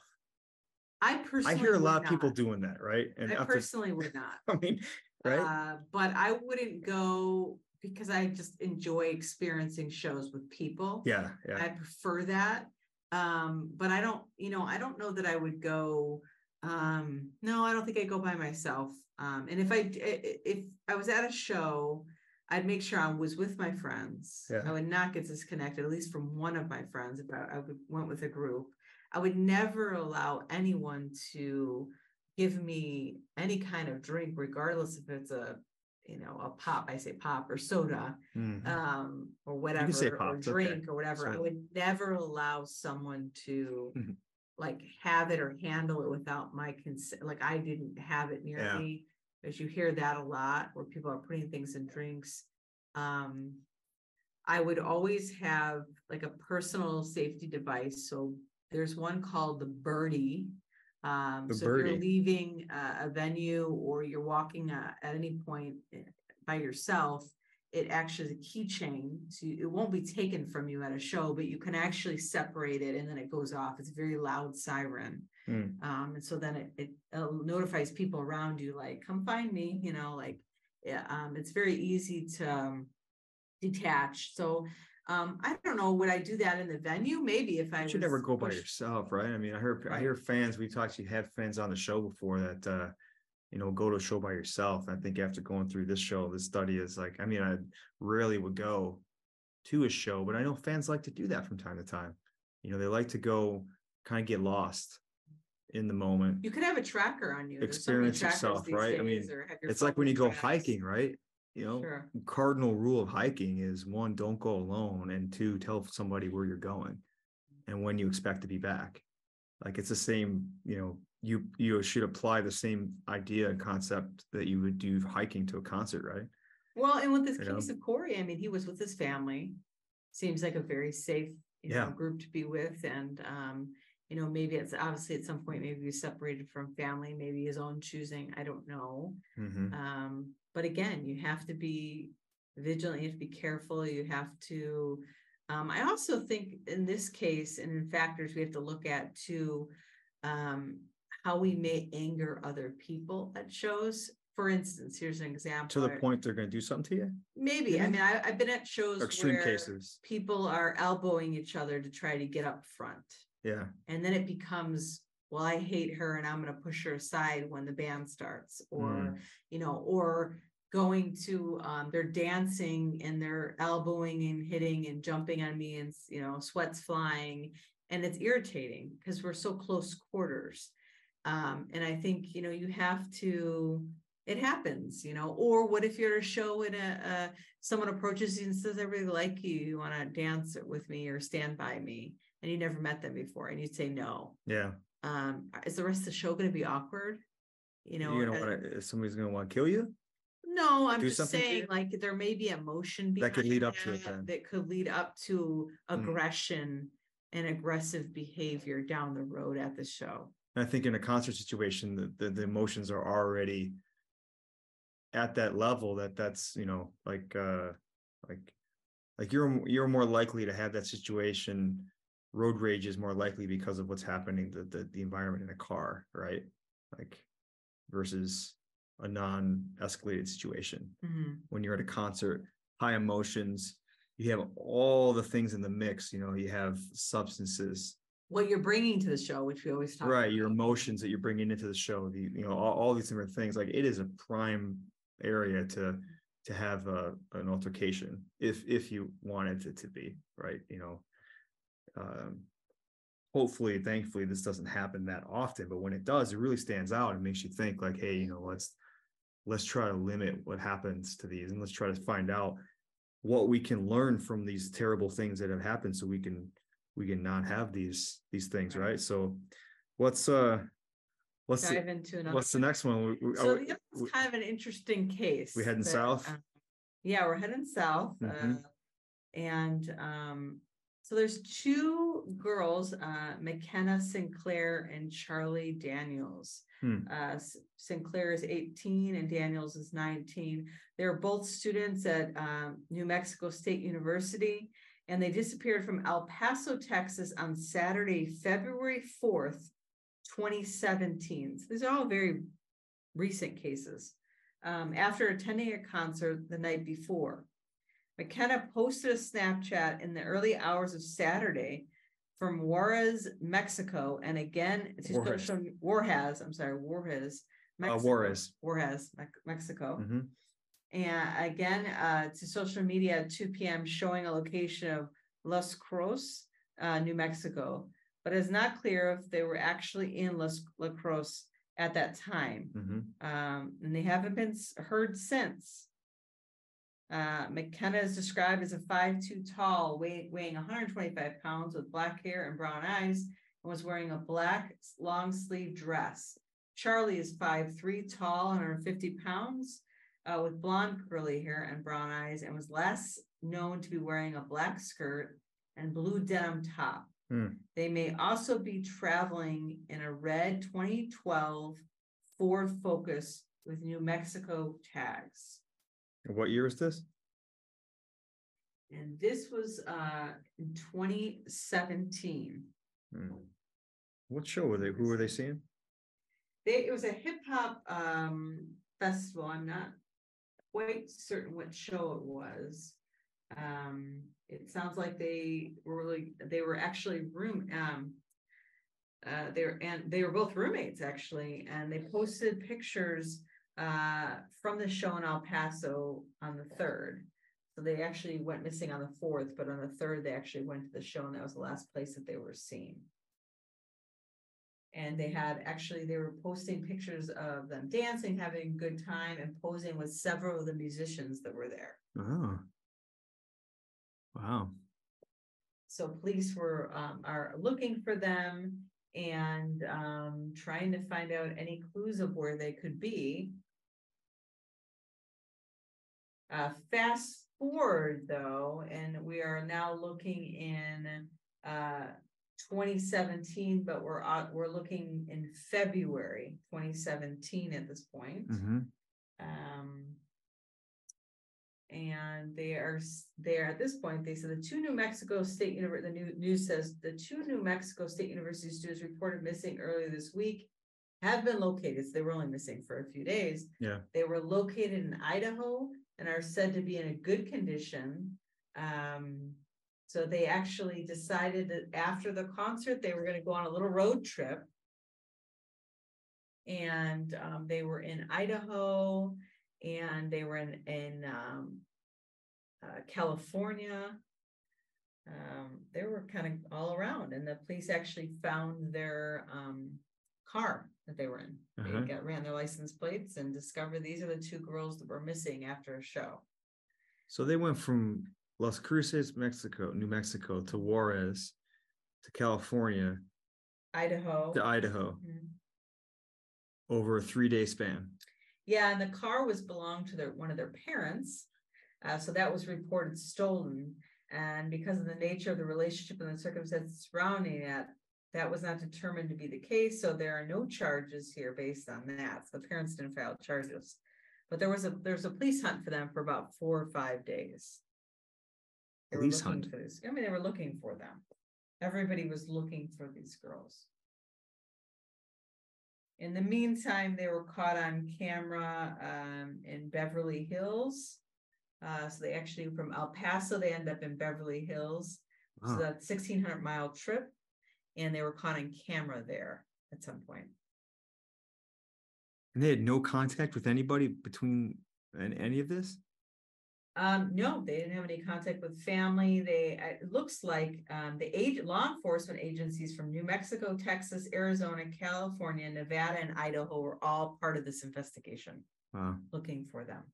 I I personally hear a would lot of people not. doing that, right? And I after, personally would not. I mean, right? Uh, but I wouldn't go because I just enjoy experiencing shows with people. Yeah, yeah. I prefer that. Um, but I don't, you know, I don't know that I would go. Um, no, I don't think I'd go by myself. Um, and if I i- if I was at a show, I'd make sure I was with my friends. Yeah. I would not get disconnected, at least from one of my friends. If I, I would, went with a group, I would never allow anyone to give me any kind of drink, regardless if it's a, you know, a pop, I say pop or soda, Mhm. um, or You whatever, can say or pop, it's okay. drink or whatever. I So- would never allow someone to Mhm. like have it or handle it without my consent. Like I didn't have it near Yeah. me, because you hear that a lot where people are putting things in drinks. Um, I would always have like a personal safety device. So there's one called the Birdie. Um, The so if you're Birdie. leaving uh, a venue or you're walking uh, at any point eh, by yourself, it actually is a keychain. So you- it won't be taken from you at a show, but you can actually separate it and then it goes off. It's a very loud siren. Mm. Um, and so then it, it uh, notifies people around you, like, come find me, you know, like, yeah, um, it's very easy to um, detach. So um, I don't know, would I do that in the venue? Maybe if I You was should never go by pushed- yourself, right? I mean, I heard, I Right. hear fans, we've actually had fans on the show before that, uh, you know, go to a show by yourself. I think after going through this show, this study is like, I mean, I rarely would go to a show, but I know fans like to do that from time to time. You know, they like to go kind of get lost in the moment. You could have a tracker on you. There's so many Experience trackers yourself, these right? I days, mean, or have your it's like when phone you go tracks. hiking, right? You know, Sure. cardinal rule of hiking is one, don't go alone, and two, tell somebody where you're going and when you expect to be back. Like it's the same, you know, you you should apply the same idea and concept that you would do hiking to a concert, right? Well, and with this You know? case of Corey, I mean, he was with his family. Seems like a very safe, you know, Yeah. group to be with. And, um, you know, maybe it's obviously at some point, maybe he was separated from family, maybe his own choosing. I don't know. Mhm. Um, but again, you have to be vigilant, you have to be careful, you have to, um, I also think in this case, and in factors we have to look at too, um, how we may anger other people at shows. For instance, here's an example. To the I- point they're going to do something to you. Maybe, I Mhm. mean, I, I've been at shows Extreme where cases. people are elbowing each other to try to get up front. Yeah. And then it becomes, well, I hate her and I'm gonna push her aside when the band starts, or, you know, or going to, um, they're dancing and they're elbowing and hitting and jumping on me and, you know, sweat's flying. And it's irritating because we're so close quarters. Um, and I think, you know, you have to, it happens, you know, or what if you're at a show and a, uh, someone approaches you and says, I really like you, you wanna dance with me or stand by me? And you never met them before and you'd say no. Yeah. Um, is the rest of the show going to be awkward? You know, You're gonna uh, want to, somebody's gonna want to kill you. no, I'm do just something to saying, you? like, there may be emotion That could behind lead up to it that, then. that could lead up to Mm. aggression and aggressive behavior down the road at the show. And I think in a concert situation, the, the, the emotions are already at that level that that's, you know, like, uh, like, like you're, you're more likely to have that situation. Road rage is more likely because of what's happening, the, the, the environment in a car, right? Like versus a non-escalated situation. Mhm. When you're at a concert, high emotions, you have all the things in the mix, you know, you have substances, What you're bringing to the show, which we always talk right? Your about. emotions that you're bringing into the show, the, you know, all, all these different things. Like it is a prime area to, to have a, an altercation if, if you wanted it to be, right? You know, um, hopefully, thankfully, this doesn't happen that often, but when it does, it really stands out and makes you think like, hey, you know, let's, let's try to limit what happens to these and let's try to find out what we can learn from these terrible things that have happened so we can, we can not have these, these things, right? So what's, uh, what's, Dive the, into another. what's the next one? We- we- So are the we- other one's kind of an interesting case. we heading that, south? uh, Yeah, we're heading south. Mhm. Uh, and um, So there's two girls, uh, McKenna Sinclair and Charlie Daniels. Hmm. Uh, S- Sinclair is eighteen and Daniels is nineteen. They're both students at um, New Mexico State University, and they disappeared from El Paso, Texas on Saturday, February fourth, twenty seventeen. So these are all very recent cases. Um, after attending a concert the night before. McKenna posted a Snapchat in the early hours of Saturday from Juarez, Mexico, and again to Juarez. social Juarez, I'm sorry, Juarez, Uh, Mexico, Juarez. Juarez, Me- Mexico, Mhm. and again uh, to social media at two p.m. showing a location of Las Cruces, uh, New Mexico, but it's not clear if they were actually in Las La Cruces at that time, Mhm. um, and they haven't been s- heard since. Uh, McKenna is described as a five two tall, weigh, weighing one hundred twenty-five pounds with black hair and brown eyes, and was wearing a black long sleeve dress. Charlie is five three tall, one hundred fifty pounds, uh, with blonde curly hair and brown eyes, and was last known to be wearing a black skirt and blue denim top. Hmm. They may also be traveling in a red twenty twelve Ford Focus with New Mexico tags. What year is this? And this was uh in twenty seventeen. Hmm. What show were they? Who were they seeing? They, it was a hip hop um festival. I'm not quite certain what show it was. Um, it sounds like they were really, they were actually room um uh they were and they were both roommates actually, and they posted pictures uh from the show in El Paso on the third. So they actually went missing on the fourth, but on the third, they actually went to the show, and that was the last place that they were seen. And they had actually, they were posting pictures of them dancing, having a good time, and posing with several of the musicians that were there. Oh. Wow. So police were um, are looking for them and um, trying to find out any clues of where they could be. Uh, fast forward though, and we are now looking in uh, twenty seventeen, but we're uh, we're looking in February twenty seventeen at this point. Mm-hmm. Um, and they are there at this point. They said the two New Mexico State University. The new news says the two New Mexico State University students reported missing earlier this week have been located. So they were only missing for a few days. Yeah. They were located in Idaho and are said to be in a good condition. Um, so they actually decided that after the concert, they were going to go on a little road trip. And um, they were in Idaho, and they were in, in um, uh, California. Um, they were kind of all around, and the police actually found their um, car that they were in. Uh-huh. They got ran their license plates and discovered these are the two girls that were missing after a show. So they went from Las Cruces, Mexico, New Mexico, to Juarez, to California, Idaho. to Idaho, Mhm. over a three-day span. Yeah, and the car was belonged to their one of their parents, uh, so that was reported stolen. And because of the nature of the relationship and the circumstances surrounding it, that was not determined to be the case. So there are no charges here based on that. So the parents didn't file charges, but there was a there's a police hunt for them for about four or five days. They were Police looking hunt? for this. I mean, they were looking for them. Everybody was looking for these girls. In the meantime, they were caught on camera um, in Beverly Hills. Uh, so they actually, from El Paso, they end up in Beverly Hills. So Wow. that's sixteen hundred mile trip. And they were caught on camera there at some point. And they had no contact with anybody between an- any of this? Um, no, they didn't have any contact with family. They, it looks like um, the age, law enforcement agencies from New Mexico, Texas, Arizona, California, Nevada, and Idaho were all part of this investigation, Wow. looking for them.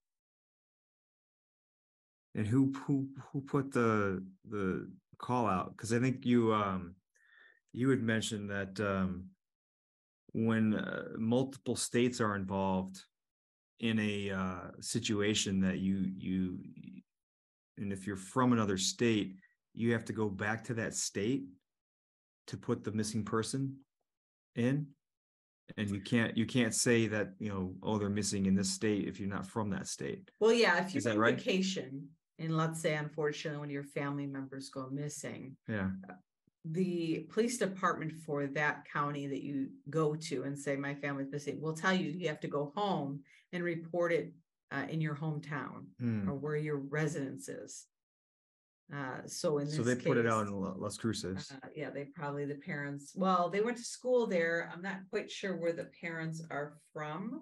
And who who who put the the call out? Because I think you um you had mentioned that um when uh, multiple states are involved in a uh, situation that you you and if you're from another state, you have to go back to that state to put the missing person in. And you can't you can't say that, you know, oh, they're missing in this state if you're not from that state. Well, yeah, if you're Is that on right? vacation, and let's say unfortunately one of your family members go missing, Yeah. the police department for that county that you go to and say my family's missing will tell you you have to go home and report it uh, in your hometown Hmm. or where your residence is. Uh, so in this So they put it case, out in La- Las Cruces. Uh, yeah, they probably, the parents, well, they went to school there. I'm not quite sure where the parents are from.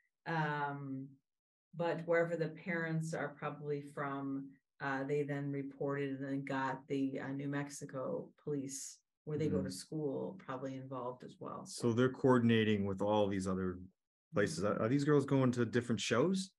Um, but wherever the parents are probably from, uh, they then reported and then got the uh, New Mexico police where they go to Mhm. school probably involved as well. So they're coordinating with all these other places. Are, are these girls going to different shows?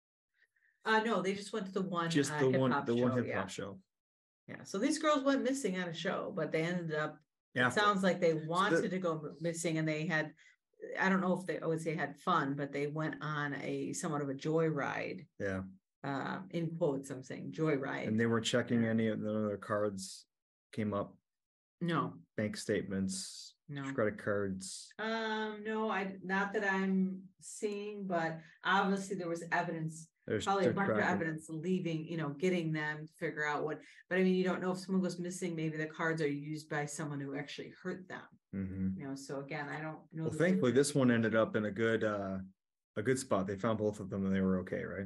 Uh, no, they just went to the one Just uh, the hip one, hop the show. one hip Yeah, hop show. yeah. So these girls went missing on a show, but they ended up. It After. sounds like they wanted the- to go missing, and they had. I don't know if they always say had fun, but they went on a somewhat of a joyride. Yeah. Um, in quotes, I'm saying joyride. And they were checking any of the other cards came up, No, bank statements, no. credit cards. Um, no, I not that I'm seeing, but obviously there was evidence. There's Probably a they're bunch of tracking. evidence leaving, you know, getting them to figure out what, but I mean, you don't know if someone goes missing, maybe the cards are used by someone who actually hurt them, Mhm. you know, so again, I don't know. Well, the thankfully, this one ended specific- up in a good, uh, a good spot. They found both of them and they were okay, right?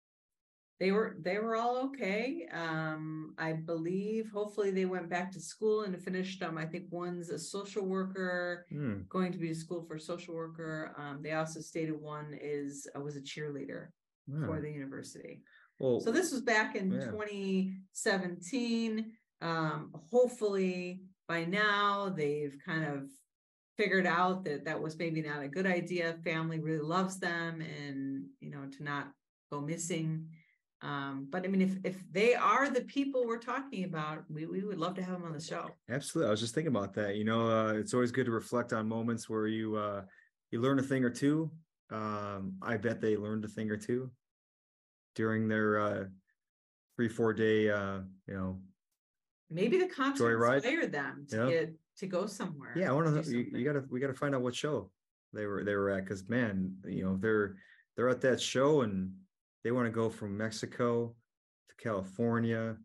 They were, they were all okay. Um, I believe, hopefully they went back to school and finished, um, I think one's a social worker, Hmm. going to be to school for a social worker. Um, they also stated one is, uh, was a cheerleader for Wow. the university. Well, So this was back in Yeah. twenty seventeen. Um, hopefully by now they've kind of figured out that that was maybe not a good idea. Family really loves them and, you know, to not go missing. Um, but I mean, if, if they are the people we're talking about, we, we would love to have them on the show. absolutely. I was just thinking about that. You know, uh, it's always good to reflect on moments where you, uh, you learn a thing or two. Um, I bet they learned a thing or two during their, uh, three, four day, uh, you know, Maybe the concert Joyride? inspired them to Yeah. get, to go somewhere. yeah, I want do to, you, something. you gotta, we gotta find out what show they were, they were at. Cause man, you know, they're, they're at that show and they want to go from Mexico to California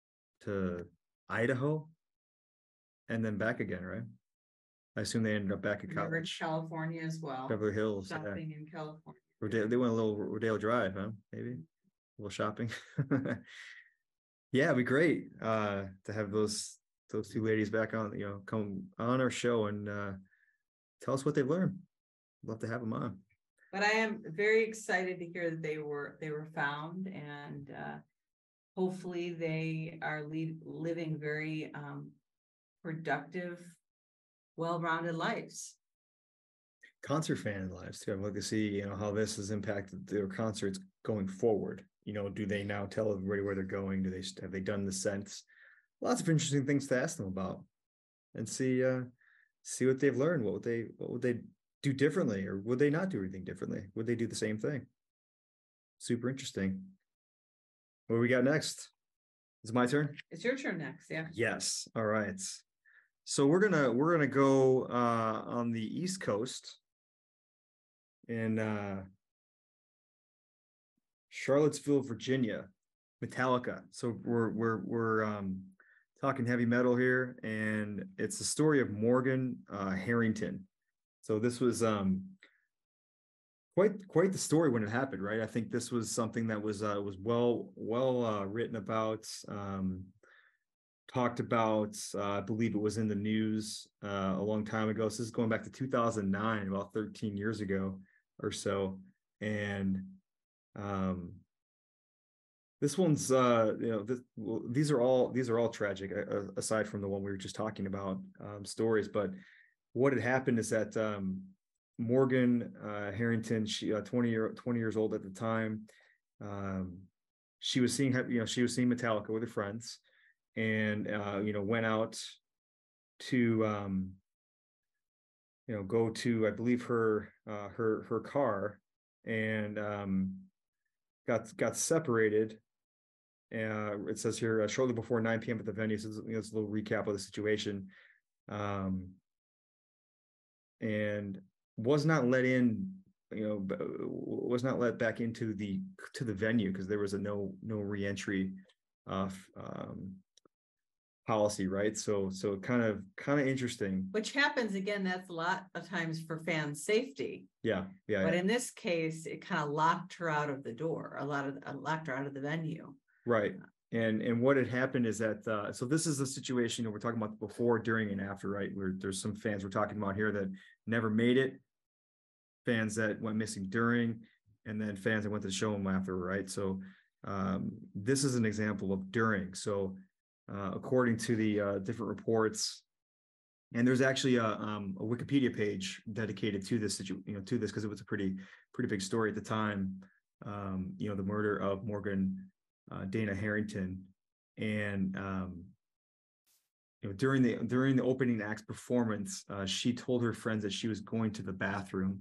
to Idaho and then back again, right? I assume they ended up back at They were in college, California as well. Beverly Hills. Yeah. Shopping in California. Rodale, they went a little Rodale Drive, huh? Maybe a little shopping. Yeah, it'd be great uh, to have those those two ladies back on, you know, come on our show and uh, tell us what they've learned. Love to have them on. But I am very excited to hear that they were, they were found and uh, hopefully they are lead, living very um, productive, well-rounded lives. Concert fan lives too. I'd like to see, you know, how this has impacted their concerts going forward. You know, do they now tell everybody where they're going? Do they have they done the sense? Lots of interesting things to ask them about, and see uh, see what they've learned. What would they what would they do differently, or would they not do anything differently? Would they do the same thing? Super interesting. What do we got next? Is it my turn? It's your turn next, yeah. Yes. All right. So we're gonna we're gonna go uh, on the East Coast in uh, Charlottesville, Virginia, Metallica. So we're we're we're um, talking heavy metal here, and it's the story of Morgan uh, Harrington. So this was um, quite quite the story when it happened, right? I think this was something that was uh, was well well uh, written about, um, talked about. Uh, I believe it was in the news uh, a long time ago. So this is going back to two thousand nine, about thirteen years ago or so, and um, this one's uh, you know this, well, these are all these are all tragic uh, aside from the one we were just talking about, um, stories. But what had happened is that um, Morgan uh, Harrington, she uh, twenty year twenty years old at the time, um, she was seeing you know she was seeing Metallica with her friends, and uh, you know went out to um, you know go to I believe her uh, her her car, and um, got got separated, Uh, it says here, uh, shortly before nine p.m. at the venue, so you know, it's a little recap of the situation. Um, and was not let in, you know, was not let back into the to the venue because there was a no no reentry uh, um, policy, right? So so kind of kind of interesting. Which happens again. That's a lot of times for fan safety. Yeah, yeah. But yeah. in this case, it kind of locked her out of the door. A lot of uh, locked her out of the venue. Right. And and what had happened is that uh, so this is the situation that we're talking about before, during, and after, right? Where there's some fans we're talking about here that never made it, fans that went missing during, and then fans that went to the show them after, right? So um, this is an example of during. So uh, according to the uh, different reports, and there's actually a, um, a Wikipedia page dedicated to this, situ- you know, to this because it was a pretty pretty big story at the time. Um, you know, the murder of Morgan uh, Dana Harrington, and um, you know, during the during the opening act's performance, uh, she told her friends that she was going to the bathroom,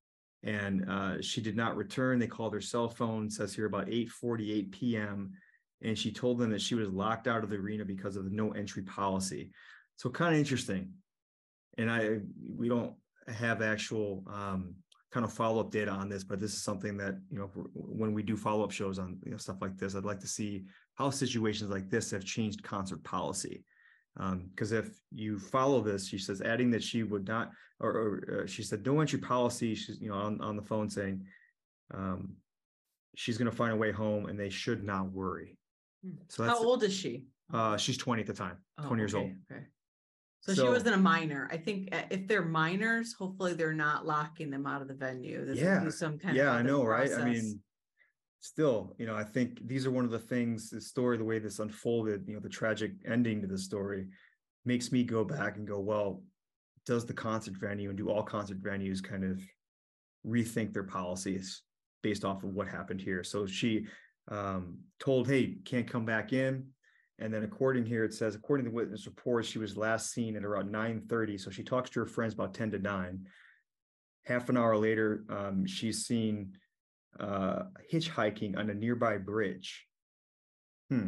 and uh, she did not return. They called her cell phone. It says here about eight forty-eight p.m. and she told them that she was locked out of the arena because of the no entry policy. So kind of interesting. And I we don't have actual um, kind of follow-up data on this, but this is something that, you know, when we do follow-up shows on, you know, stuff like this, I'd like to see how situations like this have changed concert policy. Because um, if you follow this, she says, adding that she would not, or, or uh, she said, no entry policy. She's, you know, on, on the phone saying um, she's going to find a way home and they should not worry. So that's, how old is she? Uh, she's twenty at the time, oh, twenty years okay, old. Okay. So, so she wasn't a minor. I think if they're minors, hopefully they're not locking them out of the venue. There's yeah. Some kind yeah, of I know, process. right? I mean, still, you know, I think these are one of the things, the story, the way this unfolded, you know, the tragic ending to the story makes me go back and go, well, does the concert venue and do all concert venues kind of rethink their policies based off of what happened here? So she um, told, hey, can't come back in. And then according here, it says, according to witness reports, she was last seen at around nine thirty. So she talks to her friends about ten to nine. Half an hour later, um, she's seen uh, hitchhiking on a nearby bridge. Hmm.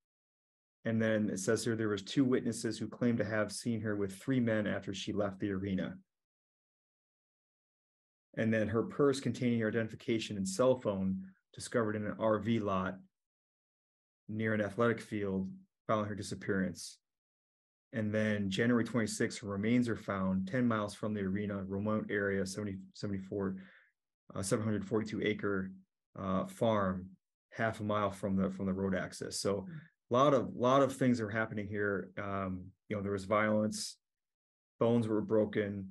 And then it says here there was two witnesses who claimed to have seen her with three men after she left the arena. And then her purse containing her identification and cell phone discovered in an R V lot near an athletic field following her disappearance. And then January twenty-sixth, her remains are found ten miles from the arena, remote area, seventy, seventy-four, uh, seven hundred forty-two acre uh, farm, half a mile from the from the road access. So a lot of lot of things are happening here. Um, you know, there was violence, bones were broken,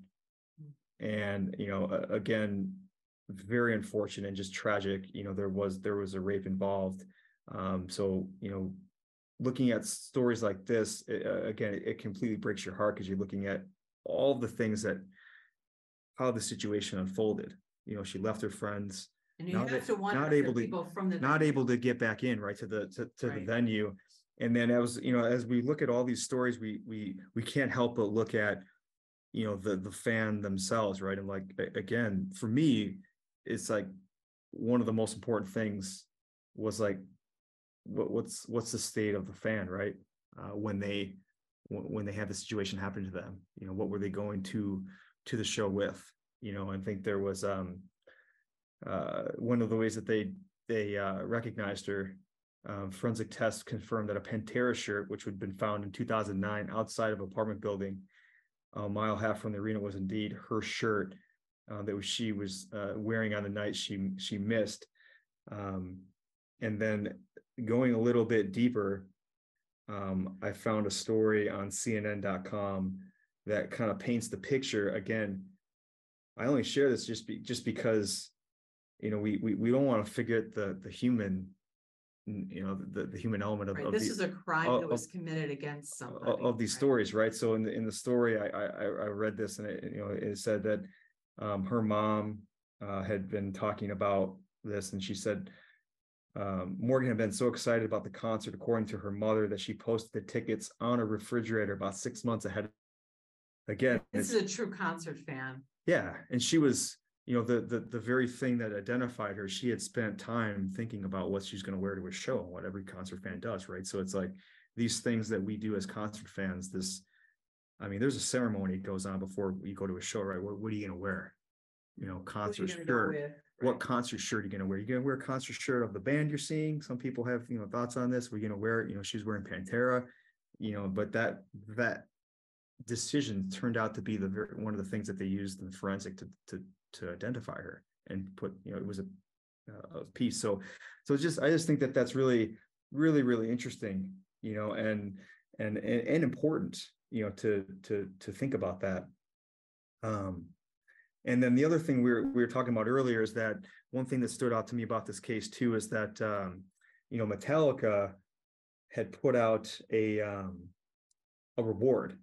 and you know, uh, again, very unfortunate and just tragic. You know, there was there was a rape involved. Um, so you know, looking at stories like this, it, uh, again, it, it completely breaks your heart because you're looking at all the things that how the situation unfolded. You know, she left her friends, and you have to wonder not if able to people from the not venue. able to get back in, right, to the to, to right. the venue. And then as you know, as we look at all these stories, we we we can't help but look at, you know, the the fan themselves, right? And like again, for me, it's like one of the most important things was like what what's what's the state of the fan, right? Uh, when they when they have the situation happen to them, you know, what were they going to to the show with? You know, I think there was um uh one of the ways that they they uh, recognized her. Um, forensic tests confirmed that a Pantera shirt, which had been found in two thousand nine outside of an apartment building a mile half from the arena, was indeed her shirt uh, that was, she was uh, wearing on the night she she missed. Um, and then going a little bit deeper, um, I found a story on C N N dot com that kind of paints the picture. Again, I only share this just be, just because, you know, we we we don't want to forget the the human, you know, the, the human element of, right. of this the, is a crime of, that was committed against somebody of, of these right? stories, right? So in the in the story, I I, I read this, and it, you know, it said that um, her mom uh, had been talking about this, and she said um, Morgan had been so excited about the concert, according to her mother, that she posted the tickets on a refrigerator about six months ahead. Again, this is a true concert fan. Yeah, and she was, you know, the the the very thing that identified her, she had spent time thinking about what she's going to wear to a show, and what every concert fan does, right? So it's like these things that we do as concert fans. This, I mean, there's a ceremony that goes on before you go to a show, right? What, what are you going to wear? You know, concert shirt. What concert shirt are you going to wear? You're going to wear a concert shirt of the band you're seeing. Some people have, you know, thoughts on this. We're going to wear, you know, she's wearing Pantera, you know, but that that decision turned out to be the very, one of the things that they used in the forensic to to to identify her and put, you know, it was a, a piece. So so it's just, I just think that that's really, really, really interesting, you know, and and and, and important, you know, to to to think about that. Um, and then the other thing we were we were talking about earlier is that one thing that stood out to me about this case too is that um, you know, Metallica had put out a um, a reward.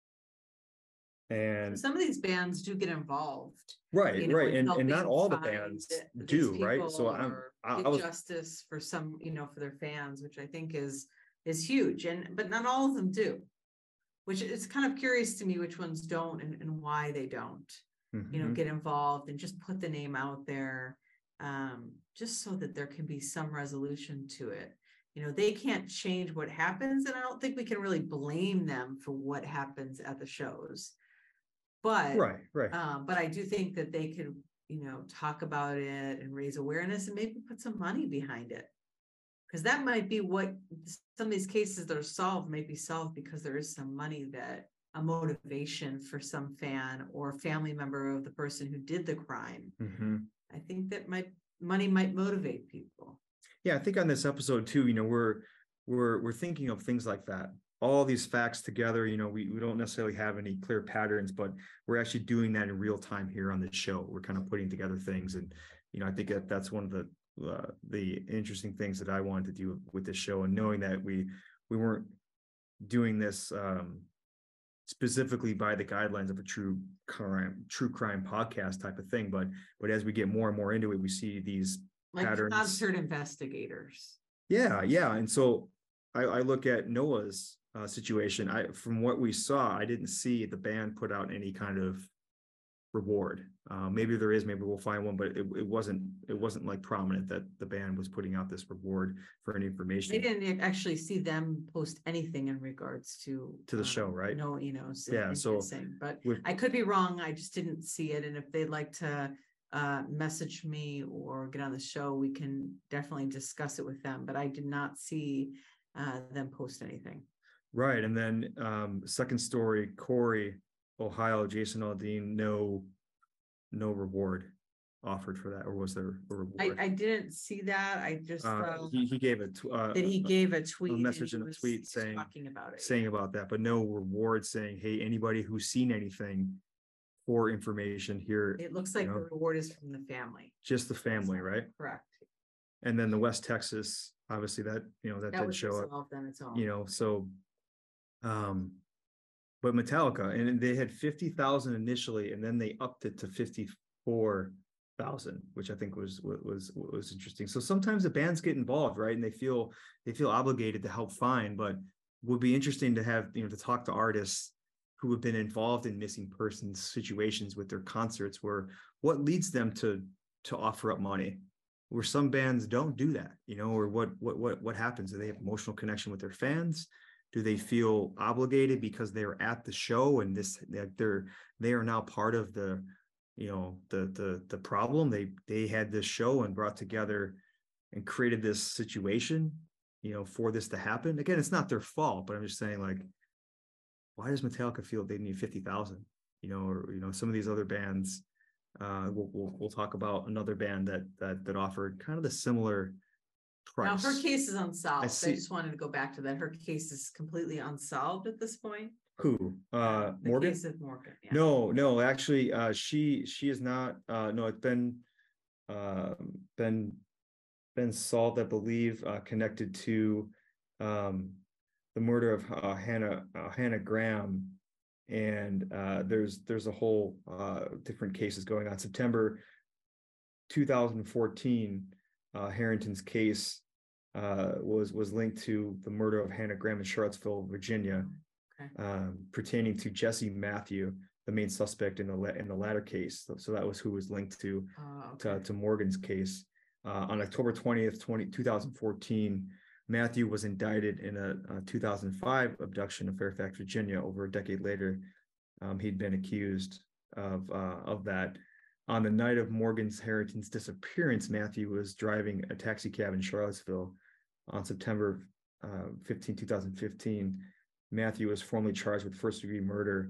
And some of these bands do get involved, right, you know, right, and, and helping not all the find bands these do, right? people So I'm or I, I get was justice for some, you know, for their fans, which I think is is huge, and but not all of them do, which is kind of curious to me which ones don't, and, and why they don't, you know, mhm. get involved and just put the name out there, um, just so that there can be some resolution to it. You know, they can't change what happens, and I don't think we can really blame them for what happens at the shows. But Right, right. um, but I do think that they could, you know, talk about it and raise awareness and maybe put some money behind it. Because that might be what some of these cases that are solved may be solved because there is some money, that a motivation for some fan or family member of the person who did the crime. Mm-hmm. I think that might money might motivate people. Yeah, I think on this episode too, you know, we're we're we're thinking of things like that. All these facts together, you know, we, we don't necessarily have any clear patterns, but we're actually doing that in real time here on the show. We're kind of putting together things, and you know, I think that that's one of the uh, the interesting things that I wanted to do with this show, and knowing that we we weren't doing this um, specifically by the guidelines of a true crime true crime podcast type of thing, but but as we get more and more into it, we see these like patterns. Concert investigators. Yeah, yeah, and so I, I look at Noah's uh, situation. I, from what we saw, I didn't see the band put out any kind of reward. Uh, maybe there is, maybe we'll find one, but it, it wasn't. It wasn't like prominent that the band was putting out this reward for any information. I didn't actually see them post anything in regards to to the um, show, right? No, you know, yeah. So, missing, but with, I could be wrong. I just didn't see it. And if they'd like to uh, message me or get on the show, we can definitely discuss it with them. But I did not see uh, them post anything. Right, and then um, second story, Corey, Ohio, Jason Aldean, no, no reward offered for that, or was there a reward? I, I didn't see that. I just uh, uh, he, he gave a uh, that he gave a tweet, a message and in a was, tweet saying talking about it, saying yeah. about that, but no reward saying, hey, anybody who's seen anything for information here. It looks like you know, the reward is from the family. Just the family, right? Correct. And then the West Texas, obviously that, you know, that, That did was show up, on its own. you know, so, um, but Metallica, and they had fifty thousand initially, and then they upped it to fifty-four thousand, which I think was, was, was interesting. So sometimes the bands get involved, right? And they feel, they feel obligated to help find, but would be interesting to have, you know, to talk to artists who have been involved in missing persons situations with their concerts, where what leads them to, to offer up money, where some bands don't do that, you know, or what, what, what, what happens? Do they have emotional connection with their fans? Do they feel obligated because they're at the show and this, that they're, they are now part of the, you know, the, the, the problem? They, they had this show and brought together and created this situation, you know, for this to happen. Again, it's not their fault, but I'm just saying, like, why does Metallica feel they need fifty thousand, you know, or, you know, some of these other bands, uh, we'll, we'll, we'll talk about another band that, that, that offered kind of the similar price. Now, her case is unsolved. I, I just wanted to go back to that. Her case is completely unsolved at this point. Who? Uh, the Morgan? Case of Morgan. Yeah. No, no, actually, uh, she, she is not, uh, no, it's been, uh, been, been solved, I believe, uh, connected to, um, the murder of uh, Hannah, uh, Hannah Graham. And uh, there's, there's a whole uh, different cases going on. September two thousand fourteen, uh, Harrington's case uh, was, was linked to the murder of Hannah Graham in Charlottesville, Virginia, Okay. um, pertaining to Jesse Matthew. the main suspect in the la- in the latter case. So, so that was who was linked to Oh, okay. to, to Morgan's case. Uh, on October twentieth, twenty, two thousand fourteen, Matthew was indicted in a, a two thousand five abduction of Fairfax, Virginia. Over a decade later, um, he'd been accused of uh, of that. On the night of Morgan's Harrington's disappearance, Matthew was driving a taxi cab in Charlottesville. On September uh, fifteenth, two thousand fifteen, Matthew was formally charged with first-degree murder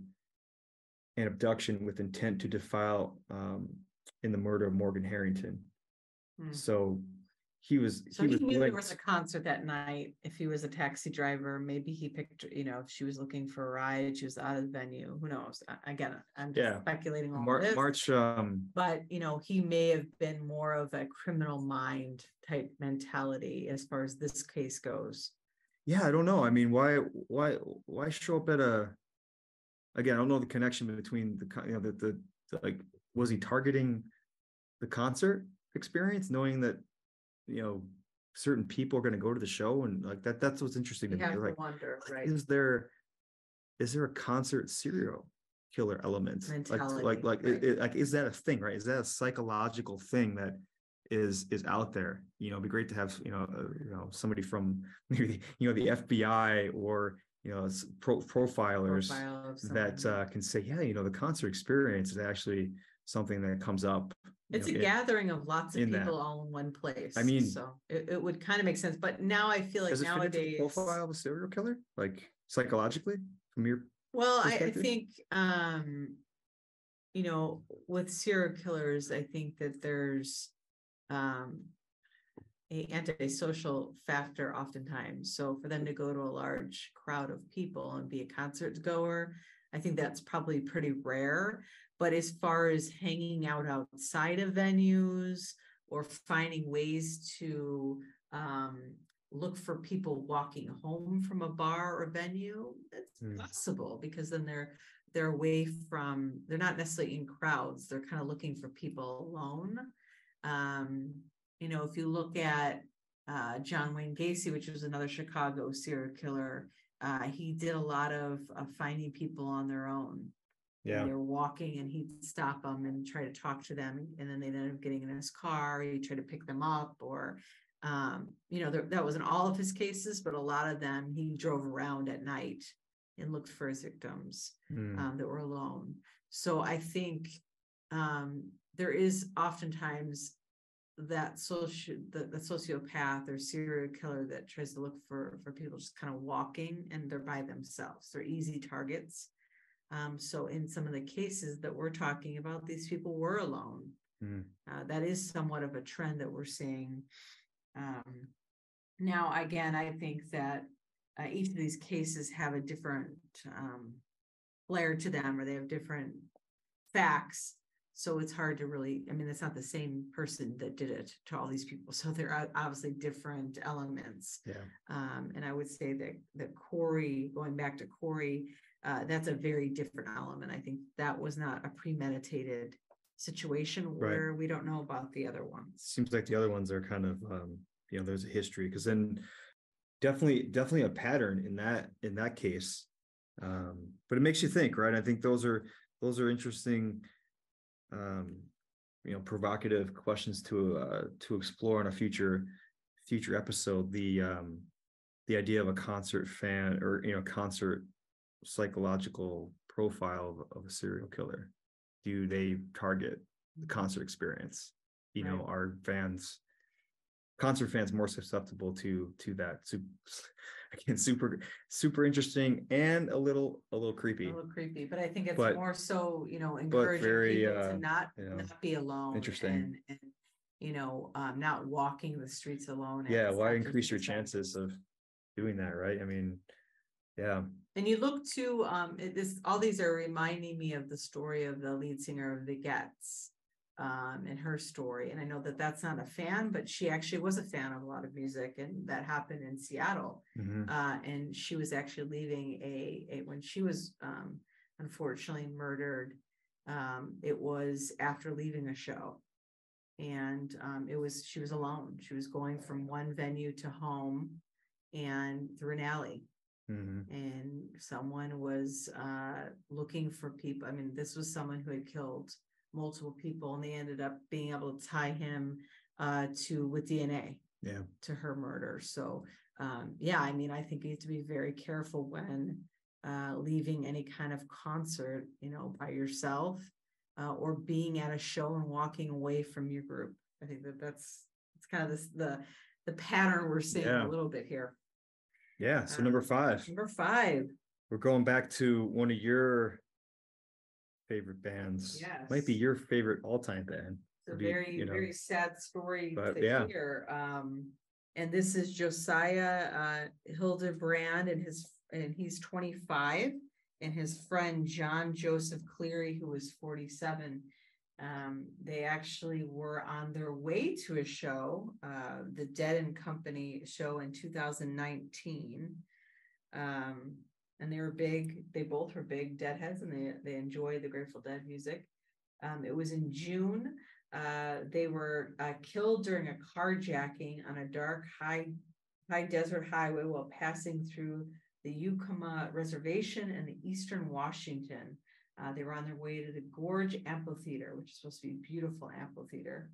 and abduction with intent to defile um, in the murder of Morgan Harrington. Hmm. So he was So he he was knew there linked. was a concert that night. If he was a taxi driver, maybe he picked, you know, if she was looking for a ride, she was out of the venue. Who knows? I- Again, I'm just Yeah. speculating all Mar- this. March um But, you know, he may have been more of a criminal mind type mentality as far as this case goes. yeah, I don't know. I mean, why why why show up at a again, I don't know the connection between the co- you know the the, the like was he targeting the concert experience knowing that you know certain people are going to go to the show and like that that's what's interesting to You me. have to Like wonder, right? is there is there a concert serial killer element like Mentality, like like right. it, it- like is that a thing, right? Is that a psychological thing that is is out there? You know, it'd be great to have you know uh, you know somebody from maybe you know the F B I or you know s- pro- profilers Profile of that someone. uh, can say, yeah, you know, the concert experience is actually something that comes up. you It's know, a in- gathering of lots of in that. people all in one place. I mean- so it, it would kind of make sense. But now I feel like Does it fit into the nowadays, profile of a serial killer, like psychologically, from your well, I, I perspective? think, um, you know, with serial killers, I think that there's um, a antisocial factor oftentimes. So for them to go to a large crowd of people and be a concert goer, I think that's probably pretty rare. But as far as hanging out outside of venues or finding ways to um, look for people walking home from a bar or venue, that's Hmm. possible because then they're they're away from, they're not necessarily in crowds, they're kind of looking for people alone. Um, you know, if you look at uh, John Wayne Gacy, which was another Chicago serial killer, uh, he did a lot of, of finding people on their own. Yeah. And they were walking and he'd stop them and try to talk to them. And then they'd end up getting in his car, he'd try to pick them up or, um, you know, there, that wasn't all of his cases, but a lot of them, he drove around at night and looked for his victims Hmm. um, that were alone. So I think um, there is oftentimes that social the, the sociopath or serial killer that tries to look for for people just kind of walking and they're by themselves. They're easy targets. Um, so in some of the cases that we're talking about, these people were alone. Hmm. Uh, that is somewhat of a trend that we're seeing. Um, now, again, I think that uh, each of these cases have a different um, flair to them, or they have different facts. So it's hard to really, I mean, it's not the same person that did it to all these people. So there are obviously different elements. Yeah. Um, and I would say that that Corey, going back to Corey, uh, that's a very different element. I think that was not a premeditated situation where Right. we don't know about the other ones. Seems like the other ones are kind of um, you know, there's a history because then definitely definitely a pattern in that in that case. Um, but it makes you think, right? I think those are those are interesting um, you know, provocative questions to uh, to explore in a future future episode. The um, the idea of a concert fan or you know, concert psychological profile of, of a serial killer. Do they target the concert experience? You know, Right. are fans concert fans more susceptible to to that? So, again, super super interesting and a little a little creepy. A little creepy, but I think it's But- more so, you know, encouraging very, people uh, to not, you know, not be alone. interesting. And, and, you know, um, not walking the streets alone. Yeah, It's why not just increase your exciting. chances of doing that, right? I mean, yeah. And you look to, um, it, this, all these are reminding me of the story of the lead singer of the Gets, um, and her story. And I know that that's not a fan, but she actually was a fan of a lot of music, and that happened in Seattle. Mhm. Uh, and she was actually leaving a, a when she was, um, unfortunately murdered. Um, it was after leaving a show. And, um, it was, she was alone. She was going from one venue to home and through an alley. Mm-hmm. and someone was uh, looking for people. I mean, this was someone who had killed multiple people, and they ended up being able to tie him uh, to with D N A Yeah. to her murder. So, um, yeah, I mean, I think you have to be very careful when uh, leaving any kind of concert, you know, by yourself uh, or being at a show and walking away from your group. I think that that's it's kind of this the the pattern we're seeing Yeah. a little bit here. Yeah. So Um, number five, Number five. we're going back to one of your favorite bands. Yes. Might be your favorite all-time band. It's a be, very, you know, very sad story but, to yeah. hear. Um, and this is Josiah uh, Hildebrand, and his and he's twenty-five, and his friend John Joseph Cleary, who was forty-seven. Um, they actually were on their way to a show, uh, the Dead and Company show in two thousand nineteen. Um, and they were big, they both were big Deadheads, and they, they enjoy the Grateful Dead music. Um, it was in June. Uh, they were uh, killed during a carjacking on a dark, high, high desert highway while passing through the Yakima Reservation in the eastern Washington. Uh, they were on their way to the Gorge Amphitheater, which is supposed to be a beautiful amphitheater.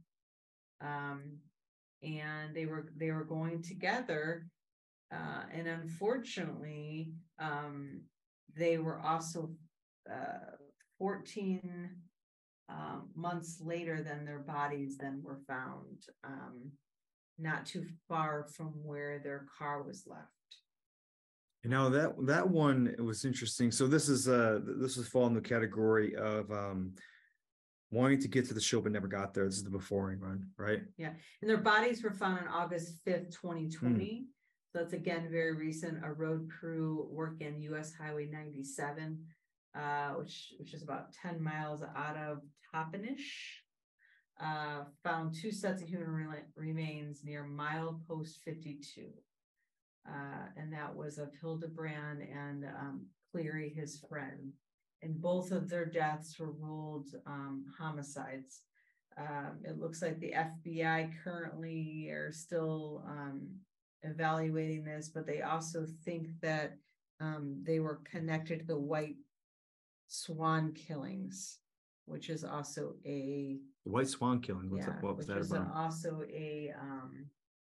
Um, and they were they were going together, uh, and unfortunately, um, they were also uh, fourteen um, months later than their bodies then were found, um, not too far from where their car was left. You know, that that one, it was interesting. So this is uh this was fall in the category of um wanting to get to the show but never got there. This is the beforeing run, right? Yeah. And their bodies were found on August fifth, twenty twenty. Mm. So that's again very recent. A road crew working U S Highway ninety-seven, uh, which which is about ten miles out of Toppenish, uh, found two sets of human re- remains near milepost fifty-two. Uh, and that was of Hildebrand and um, Cleary, his friend. And both of their deaths were ruled um, homicides. Um, it looks like the F B I currently are still um, evaluating this, but they also think that um, they were connected to the White Swan killings, which is also a The White Swan killing. What's yeah, that, what was which that is about? also a um,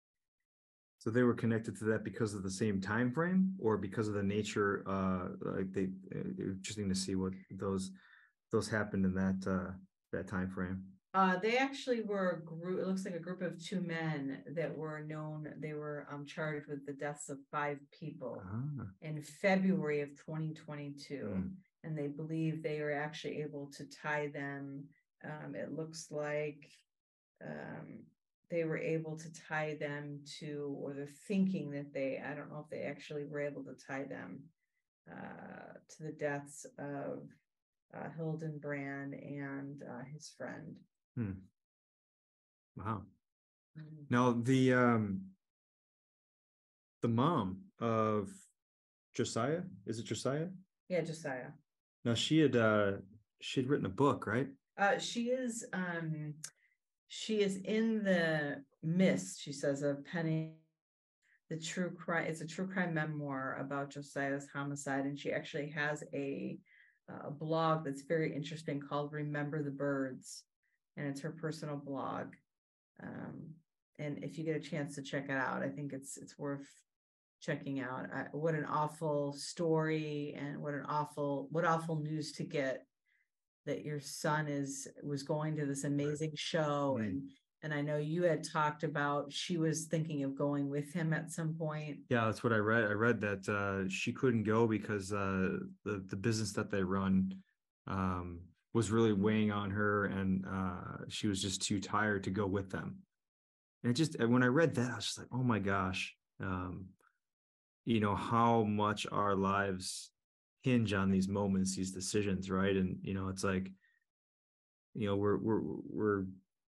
So they were connected to that because of the same time frame, or because of the nature. Uh, like they, uh, interesting to see what those those happened in that uh, that time frame. Uh, they actually were a group. It looks like a group of two men that were known. They were um, charged with the deaths of five people ah. in February of twenty twenty-two, mm. and they believe they were actually able to tie them. Um, it looks like. Um, they were able to tie them to, or they're thinking that they, I don't know if they actually were able to tie them uh, to the deaths of uh, Hildebrand and uh, his friend. Hmm. Wow. Mm-hmm. Now the um, the mom of Josiah, is it Josiah? Yeah, Josiah. Now she had uh, she had written a book, right? Uh, she is um, she is in the midst, she says, of penning the true crime. It's a true crime memoir about Josiah's homicide, and she actually has a a blog that's very interesting called Remember the Birds, and it's her personal blog. Um, and if you get a chance to check it out, I think it's it's worth checking out. Uh, what an awful story, and what an awful what awful news to get that your son is was going to this amazing show. Mm-hmm. and and I know you had talked about she was thinking of going with him at some point. Yeah, that's what I read. I read that uh, she couldn't go because uh, the the business that they run um, was really weighing on her, and uh, she was just too tired to go with them. And it just, when I read that, I was just like, oh my gosh, um, you know, how much our lives hinge on these moments, these decisions, right? And you know, it's like, you know, we're we're we're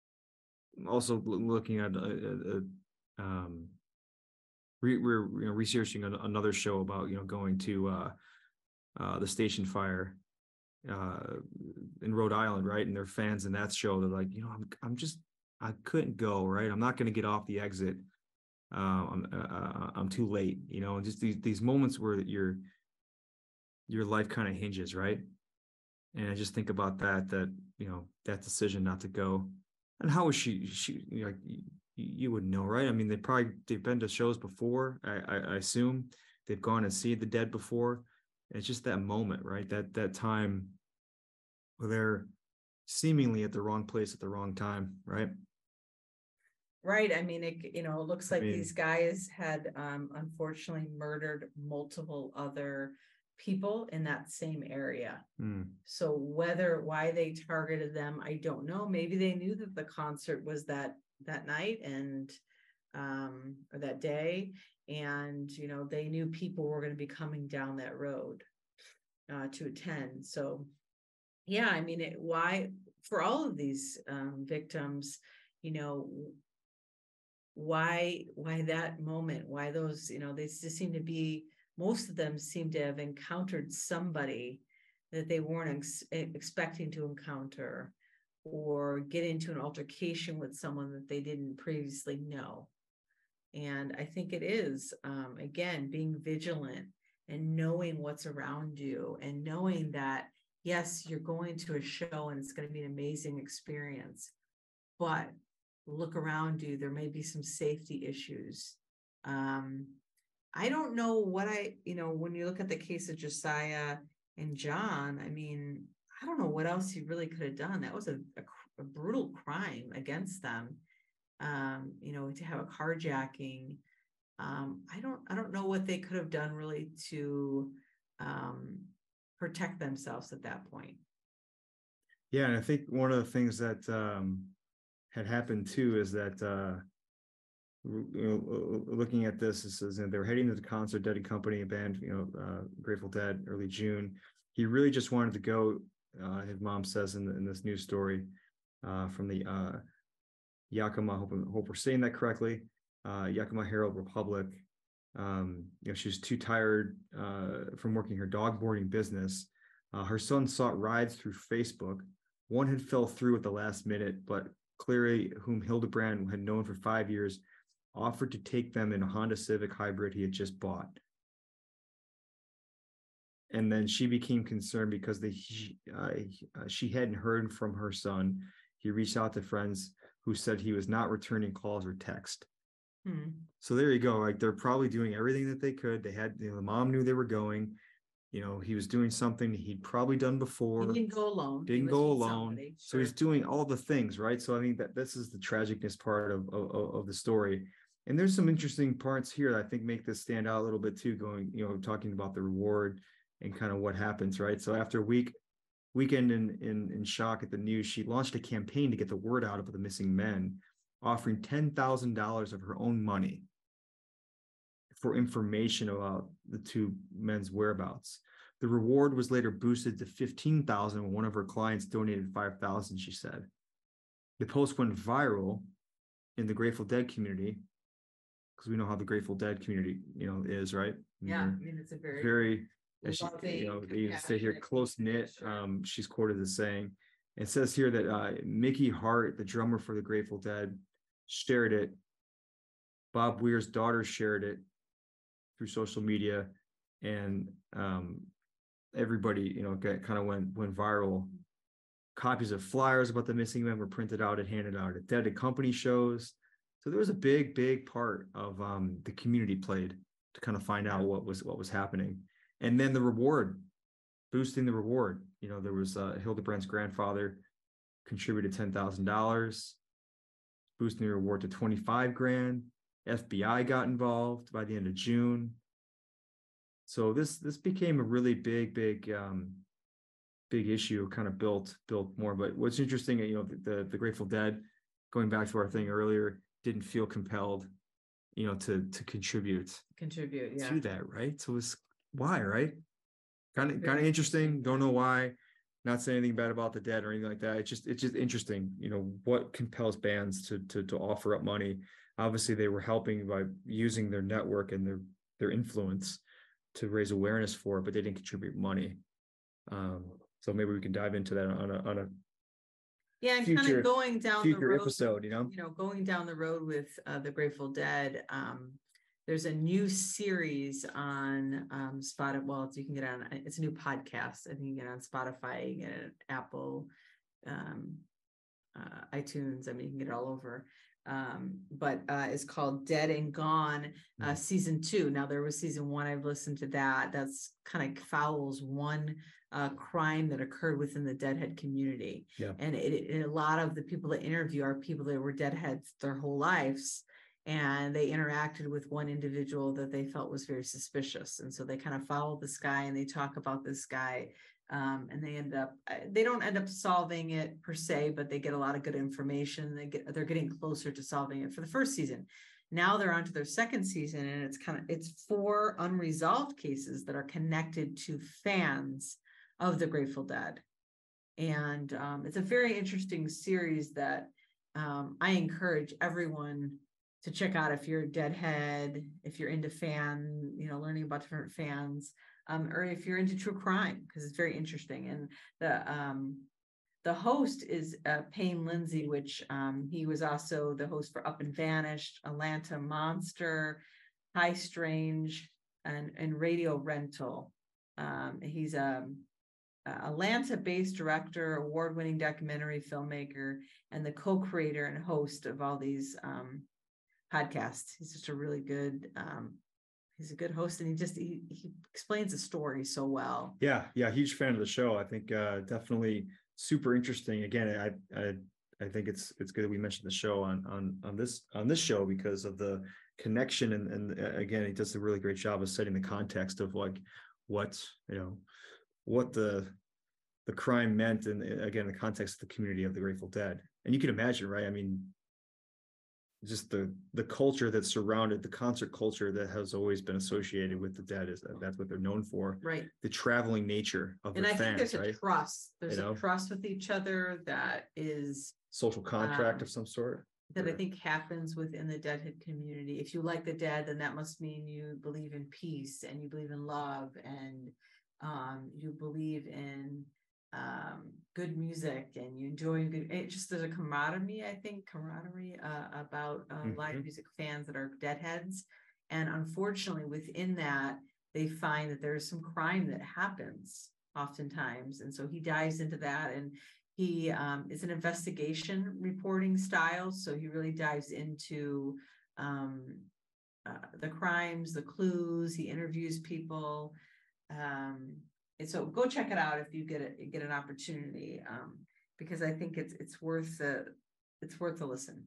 also looking at a, a, a um, we, we're you know, researching an, another show about, you know, going to uh, uh, the station fire uh, in Rhode Island, right? And they're fans in that show. They're like, you know, I'm I'm just I couldn't go, right? I'm not going to get off the exit uh, I'm uh, I'm too late, you know, and just these these moments where your your life kind of hinges, right? And I just think about that, that, you know, that decision not to go. And how was she, she, you know, like, you, you would know, right? I mean, they probably, they've been to shows before. I, I, I assume they've gone and seen the Dead before. And it's just that moment, right? That, that time where they're seemingly at the wrong place at the wrong time, right? Right. I mean, it, you know, it looks I like mean, these guys had um, unfortunately murdered multiple other people in that same area. hmm. So whether why they targeted them, I don't know. Maybe they knew that the concert was that that night and um or that day, and you know, they knew people were going to be coming down that road uh to attend. So yeah, I mean, it, why for all of these um victims, you know, why why that moment, why those, you know, they just seem to be, most of them seem to have encountered somebody that they weren't ex- expecting to encounter, or get into an altercation with someone that they didn't previously know. And I think it is, um, again, being vigilant and knowing what's around you, and knowing that yes, you're going to a show and it's going to be an amazing experience, but look around you, there may be some safety issues. Um, I don't know what I, you know, when you look at the case of Josiah and John, I mean, I don't know what else he really could have done. That was a, a, a brutal crime against them. Um, you know, to have a carjacking. Um, I don't, I don't know what they could have done really to um, protect themselves at that point. Yeah. And I think one of the things that um, had happened too is that, uh, you know, looking at this, it says, you know, they were heading to the concert, Dead and Company, a band, you know, uh, Grateful Dead, early June. He really just wanted to go. Uh, his mom says in, the, in this news story uh, from the uh, Yakima, I hope, I hope we're saying that correctly, uh, Yakima Herald Republic. Um, you know, she was too tired uh, from working her dog boarding business. Uh, her son sought rides through Facebook. One had fell through at the last minute, but Clary, whom Hildebrand had known for five years, offered to take them in a Honda Civic hybrid he had just bought. And then she became concerned because they, uh, she hadn't heard from her son. He reached out to friends who said he was not returning calls or text. Hmm. So there you go. Like, they're probably doing everything that they could. They had, you know, the mom knew they were going. You know, he was doing something he'd probably done before. He didn't go alone. He Didn't was go with alone. somebody, So he's sure. doing all the things, right? So I think that this is the tragicness part of, of, of the story. And there's some interesting parts here that I think make this stand out a little bit too, going, you know, talking about the reward and kind of what happens, right? So after a week, weekend in, in, in shock at the news, she launched a campaign to get the word out about the missing men, offering ten thousand dollars of her own money for information about the two men's whereabouts. The reward was later boosted to fifteen thousand when one of her clients donated five thousand, she said. The post went viral in the Grateful Dead community, because we know how the Grateful Dead community, you know, is, right? Yeah, I mean, it's a very, very, as she, loving, you know, they even say here, compassionate close knit. sure. Um, she's quoted as saying, it says here that uh, Mickey Hart, the drummer for the Grateful Dead, shared it. Bob Weir's daughter shared it through social media, and um, everybody, you know, got, kind of went went viral. Copies of flyers about the missing men were printed out and handed out at Dead and Company shows. So there was a big, big part of um, the community played to kind of find out what was what was happening, and then the reward, boosting the reward. You know, there was uh, Hildebrand's grandfather contributed ten thousand dollars, boosting the reward to twenty-five grand. F B I got involved by the end of June. So this this became a really big, big, um, big issue, kind of built built more. But what's interesting, you know, the the Grateful Dead, going back to our thing earlier, didn't feel compelled, you know, to to contribute contribute, yeah. to that, right? So it's why, right? Kind of Very kind of interesting. interesting, Don't yeah. know why. Not saying anything bad about the Dead or anything like that. It's just it's just interesting, you know, what compels bands to to to offer up money. Obviously, they were helping by using their network and their their influence to raise awareness for it, but they didn't contribute money. Um, so maybe we can dive into that on a on a Yeah, and kind future of going down the future road, episode, you know. you know, going down the road with uh, the Grateful Dead. Um, there's a new series on um, Spotify. Well, it's, you can get on. It's a new podcast. I think you can get on Spotify, you get it on Apple, um, uh, iTunes. I mean, you can get it all over. Um, but uh, it's called Dead and Gone, uh, season two. Now there was season one. I've listened to that. That's kind of follows one uh, crime that occurred within the deadhead community. Yeah. And it, it, a lot of the people that interview are people that were deadheads their whole lives. And they interacted with one individual that they felt was very suspicious. And so they kind of followed this guy and they talk about this guy. Um, and they end up, they don't end up solving it per se, but they get a lot of good information. They get, they're getting closer to solving it for the first season. Now they're on to their second season, and it's kind of, it's four unresolved cases that are connected to fans of the Grateful Dead. And um, it's a very interesting series that um, I encourage everyone to check out if you're a Deadhead, if you're into fan, you know, learning about different fans. Um, or if you're into true crime, because it's very interesting. And the um, the host is uh, Payne Lindsay, which um, he was also the host for Up and Vanished, Atlanta Monster, High Strange, and, and Radio Rental. Um, he's a, a Atlanta-based director, award-winning documentary filmmaker, and the co-creator and host of all these um, podcasts. He's just a really good um, He's a good host, and he just he, he explains the story so well. Yeah, yeah, huge fan of the show. I think uh, definitely super interesting. Again, I I I think it's it's good that we mentioned the show on on on this on this show because of the connection, and and uh, again, he does a really great job of setting the context of like what you know what the the crime meant, and again, the context of the community of the Grateful Dead. And you can imagine, right? I mean, just the the culture that surrounded the concert culture that has always been associated with the Dead is that that's what they're known for. Right. The traveling nature of and their I fans, think there's right? a trust. There's You a know? trust with each other that is Social contract um, of some sort. that or... I think happens within the Deadhead community. If you like the Dead, then that must mean you believe in peace and you believe in love and um, you believe in um, good music and you enjoy good. It just there's a camaraderie, I think, camaraderie uh, about uh, mm-hmm. live music fans that are Deadheads, and unfortunately, within that, they find that there's some crime that happens oftentimes, and so he dives into that and. He um, is an investigation reporting style, so he really dives into um, uh, the crimes, the clues. He interviews people, um, and so go check it out if you get it, get an opportunity, um, because I think it's it's worth the it's worth the listen.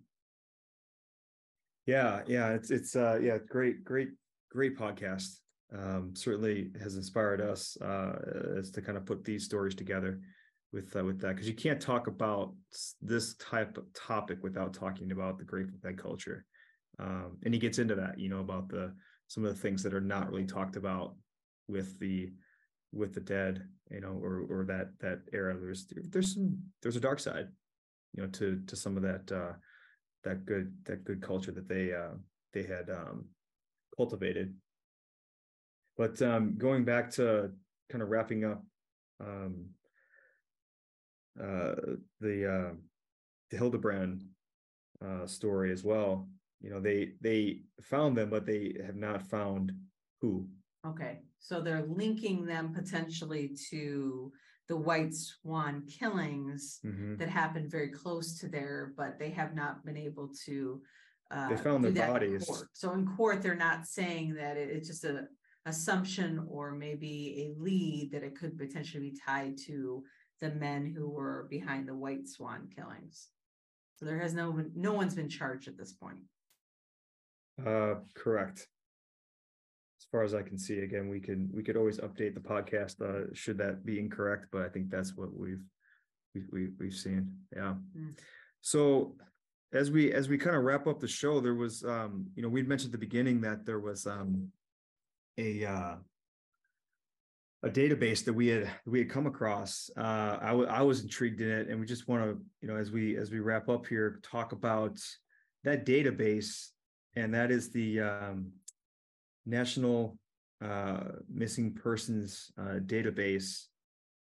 Yeah, yeah, it's it's uh, yeah, great, great, great podcast. Um, certainly has inspired us uh, as to kind of put these stories together. With uh, with that, because you can't talk about this type of topic without talking about the Grateful Dead culture, um, and he gets into that, you know, about the some of the things that are not really talked about with the with the Dead, you know, or or that that era. There's there's some there's a dark side, you know, to to some of that uh, that good that good culture that they uh, they had um, cultivated. But um, going back to kind of wrapping up. Um, uh the uh the Hildebrand uh story as well, you know, they they found them, but they have not found who. Okay, so they're linking them potentially to the White Swan killings mm-hmm. that happened very close to there, but they have not been able to uh they found the bodies. So in court they're not saying that it, it's just a assumption or maybe a lead that it could potentially be tied to the men who were behind the White Swan killings. So there has no no one's been charged at this point. Uh, correct. As far as I can see, again, we can we could always update the podcast uh, should that be incorrect, but I think that's what we've we've we've, we've seen. Yeah. Mm. So as we as we kind of wrap up the show, there was um, you know, we'd mentioned at the beginning that there was um, a uh, a database that we had we had come across. Uh, I, w- I was intrigued in it, and we just want to, you know, as we as we wrap up here, talk about that database, and that is the um, National uh, Missing Persons uh, Database.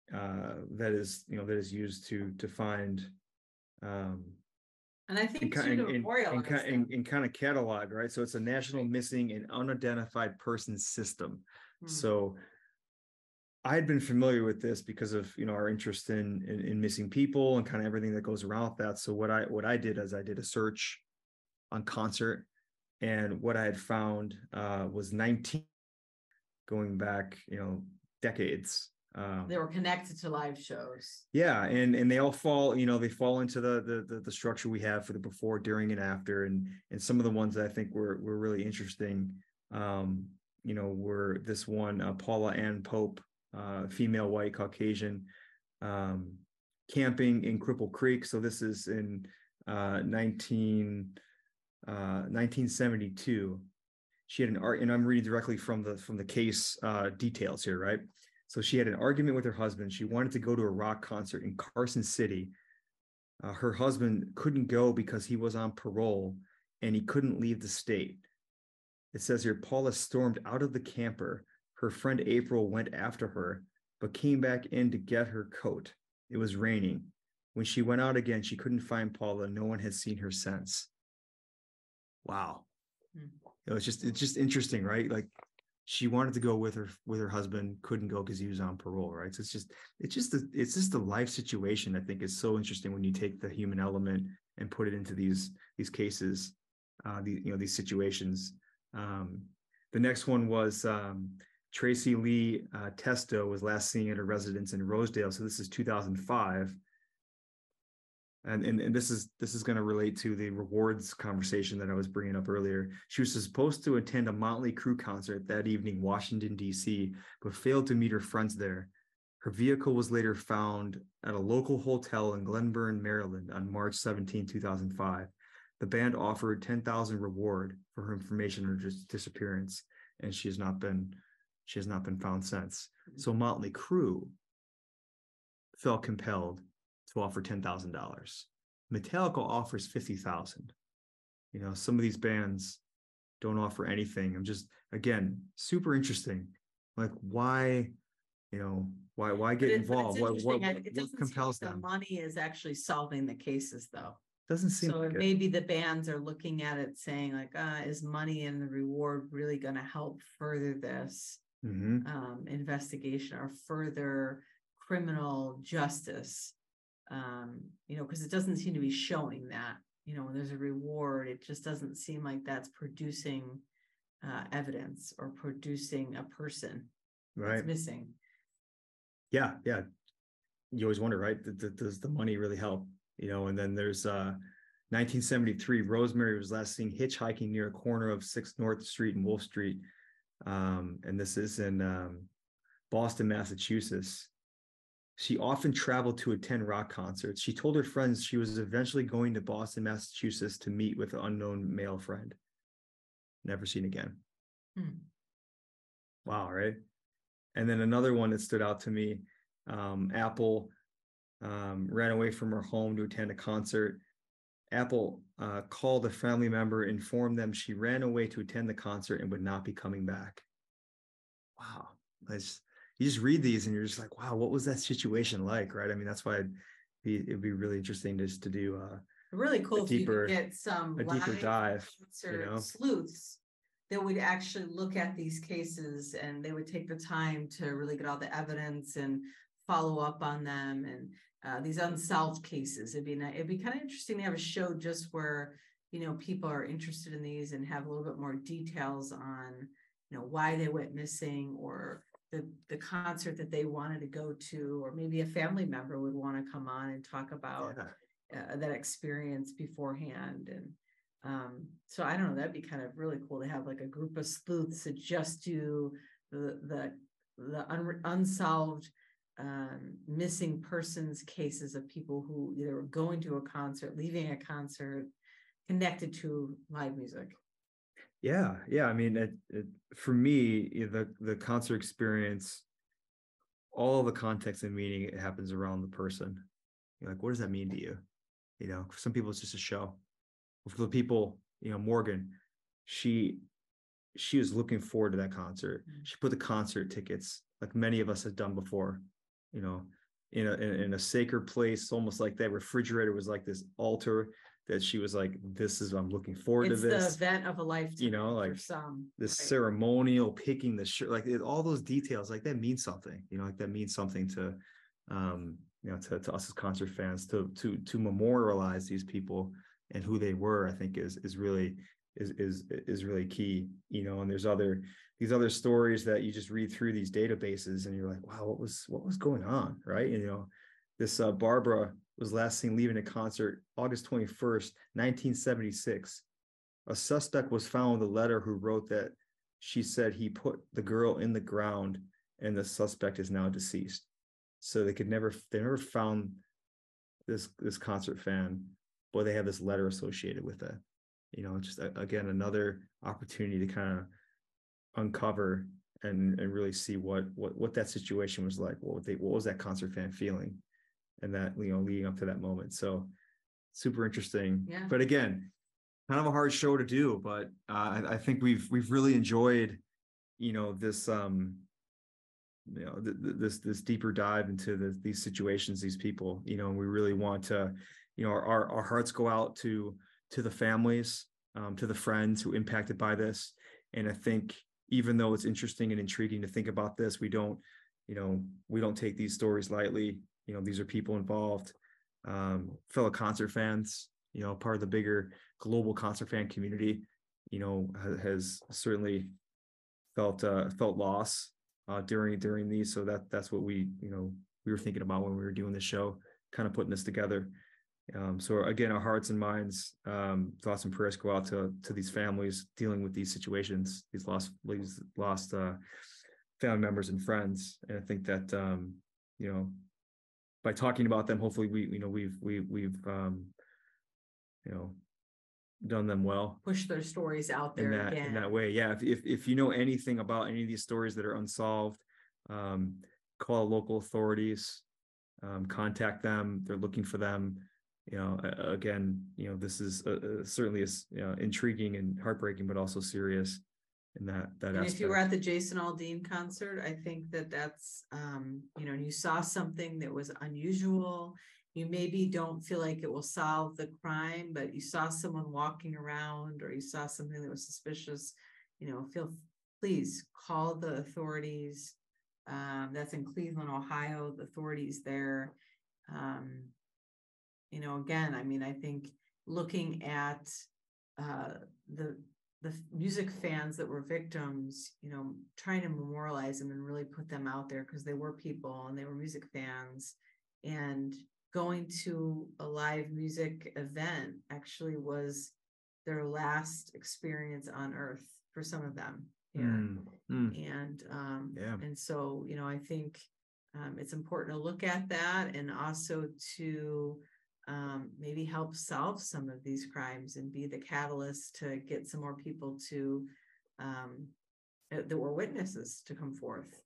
uh, that is, you know, that is used to to find um, And I and, think ki- too, and, to and, and, memorialize ki- them. and, and kind of catalog, right? So it's a national missing and unidentified persons system. Hmm. So I had been familiar with this because of, you know, our interest in, in in missing people and kind of everything that goes around with that. So what I what I did is I did a search on concert, and what I had found uh, was nineteen, going back, you know, decades. Um, They were connected to live shows. yeah, and and they all fall, you know, they fall into the the the, the structure we have for the before, during, and after, and and some of the ones that I think were were really interesting, um, you know, were this one, uh, Paula Ann Pope, uh, female, white, Caucasian, um, camping in Cripple Creek. So this is in uh, nineteen uh, nineteen seventy-two. She had an art, and I'm reading directly from the from the case uh, details here, right? So she had an argument with her husband. She wanted to go to a rock concert in Carson City. Uh, her husband couldn't go because he was on parole and he couldn't leave the state. It says here, Paula stormed out of the camper. Her friend April went after her, but came back in to get her coat. It was raining. When she went out again, she couldn't find Paula. No one has seen her since. Wow. Hmm. You know, it's just it's just interesting, right? Like, she wanted to go with her with her husband, couldn't go because he was on parole, right? So it's just it's just the it's just the life situation. I think is so interesting when you take the human element and put it into these these cases, uh, the you know these situations. Um, the next one was um, Tracy Lee uh, Testo was last seen at a residence in Rosedale. So this is two thousand five. And, and, and this is this is going to relate to the rewards conversation that I was bringing up earlier. She was supposed to attend a Motley Crue concert that evening, Washington, D C, but failed to meet her friends there. Her vehicle was later found at a local hotel in Glenburn, Maryland on March seventeenth, two thousand five. The band offered ten thousand dollars reward for her information on her disappearance, and she has not been she has not been found since. So Motley Crue felt compelled to offer ten thousand dollars. Metallica offers fifty thousand dollars. You know, some of these bands don't offer anything. I'm just, again, super interesting. Like, why, you know, why why get But it- but it's involved? What what, interesting. I- what It doesn't seem compels like the them? money is actually solving the cases, though. Doesn't seem So like it. maybe the bands are looking at it saying like, uh, is money and the reward really going to help further this Mhm. um, investigation or further criminal justice? Um, you know, because it doesn't seem to be showing that, you know, when there's a reward, it just doesn't seem like that's producing uh, evidence or producing a person that's Right. missing. Yeah, yeah. You always wonder, right? Th- th- Does the money really help? You know, and then there's uh nineteen seventy-three, Rosemary was last seen hitchhiking near a corner of sixth North Street and Wolf Street. Um, and this is in um, Boston, Massachusetts. She often traveled to attend rock concerts. She told her friends she was eventually going to Boston, Massachusetts to meet with an unknown male friend. Never seen again. Hmm. Wow, right? And then another one that stood out to me, um, Apple um, ran away from her home to attend a concert. Apple uh, called a family member, informed them she ran away to attend the concert and would not be coming back. Wow. It's, you just read these and you're just like, wow, what was that situation like? Right. I mean, that's why it'd be, it'd be really interesting just to do uh, Really cool a if you deeper, could get some a deeper live dive, you concert know? sleuths that would actually look at these cases, and they would take the time to really get all the evidence and follow up on them, and uh, these unsolved cases. It'd be ni- it'd be kind of interesting to have a show just where, you know, people are interested in these and have a little bit more details on, you know, why they went missing, or the the concert that they wanted to go to, or maybe a family member would want to come on and talk about Yeah. uh, that experience beforehand. And um, so I don't know, that'd be kind of really cool to have like a group of sleuths that just do the the the un- unsolved um, missing persons cases of people who either were going to a concert, leaving a concert, connected to live music. Yeah. Yeah. I mean, it, it, for me, the, the concert experience, all the context and meaning, it happens around the person. You're like, what does that mean to you? You know, for some people it's just a show. For the people, you know, Morgan, she she was looking forward to that concert. She put the concert tickets, like many of us have done before, you know, in a, in a sacred place, almost like that refrigerator was like this altar that she was like, this is, I'm looking forward It's to this. the event of a lifetime, you know, like for some. this right? ceremonial picking the shirt, like it, all those details, like that means something, you know, like that means something to, um, you know, to, to us as concert fans, to, to, to memorialize these people and who they were, I think is, is really, is, is, is really key, you know, and there's other, these other stories that you just read through these databases and you're like, wow, what was, what was going on? Right. And, you know, this, uh, Barbara was last seen leaving a concert August twenty-first, nineteen seventy-six. A suspect was found with a letter who wrote that she said he put the girl in the ground and the suspect is now deceased. So they could never, they never found this, this concert fan, but they have this letter associated with it. You know, just again, another opportunity to kind of uncover and, and really see what, what, what that situation was like. What they, what was that concert fan feeling? And that, you know, leading up to that moment. So super interesting. Yeah. But again, kind of a hard show to do, but uh, I, I think we've we've really enjoyed, you know, this um, you know, th- th- this this deeper dive into the, these situations, these people, you know, and we really want to, you know, our our, our hearts go out to to the families, um, to the friends who impacted by this, and I think even though it's interesting and intriguing to think about this, we don't, you know, we don't take these stories lightly. You know, these are people involved, um, fellow concert fans, you know, part of the bigger global concert fan community, you know, has, has certainly felt, uh, felt loss, uh, during, during these. So that, that's what we, you know, we were thinking about when we were doing this show, kind of putting this together. Um, so again, our hearts and minds, um, thoughts and prayers go out to, to these families dealing with these situations, these lost, these lost, uh, family members and friends. And I think that, um, you know, by talking about them, hopefully we, you know, we've, we, we've, um, you know, done them well. Push their stories out there in that, again. in that way. Yeah. If, if, if you know anything about any of these stories that are unsolved, um, call local authorities, um, contact them. They're looking for them. You know, uh, again, you know, this is uh, uh, certainly is, you know, intriguing and heartbreaking, but also serious in that, that And aspect. if you were at the Jason Aldean concert, I think that that's, um, you know, and you saw something that was unusual, you maybe don't feel like it will solve the crime, but you saw someone walking around or you saw something that was suspicious, you know, feel, please call the authorities. Um, that's in Cleveland, Ohio, the authorities there. Um, you know, again, I mean, I think looking at uh, the the music fans that were victims, you know, trying to memorialize them and really put them out there because they were people and they were music fans, and going to a live music event actually was their last experience on earth for some of them here. Mm, mm. And, um, yeah. and so, you know, I think um, it's important to look at that and also to um, maybe help solve some of these crimes and be the catalyst to get some more people to um, that were witnesses to come forth.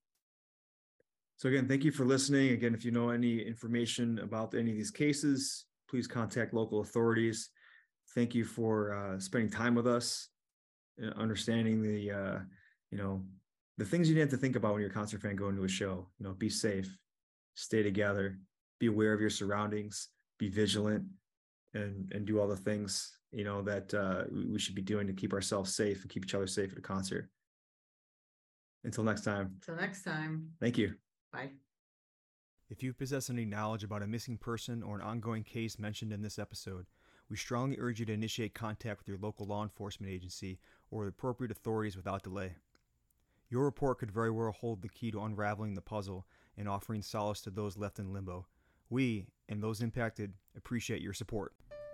So again, thank you for listening. Again, if you know any information about any of these cases, please contact local authorities. Thank you for uh, spending time with us, uh, understanding the, uh, you know, the things you need to think about when you're a concert fan going to a show. You know, be safe, stay together, be aware of your surroundings, be vigilant, and and do all the things, you know, that uh, we should be doing to keep ourselves safe and keep each other safe at a concert. Until next time. Until next time. Thank you. Bye. If you possess any knowledge about a missing person or an ongoing case mentioned in this episode, we strongly urge you to initiate contact with your local law enforcement agency or the appropriate authorities without delay. Your report could very well hold the key to unraveling the puzzle and offering solace to those left in limbo. We, and those impacted, appreciate your support.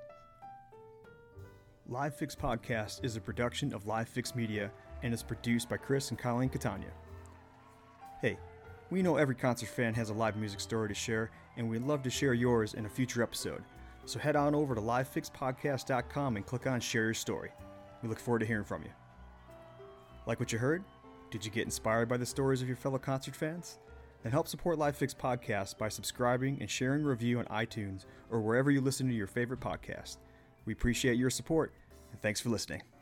Live Fix Podcast is a production of Live Fix Media and is produced by Chris and Colleen Catania. Hey, we know every concert fan has a live music story to share, and we'd love to share yours in a future episode. So head on over to live fix podcast dot com and click on Share Your Story. We look forward to hearing from you. Like what you heard? Did you get inspired by the stories of your fellow concert fans? Then help support Live Fix Podcast by subscribing and sharing a review on iTunes or wherever you listen to your favorite podcast. We appreciate your support, and thanks for listening.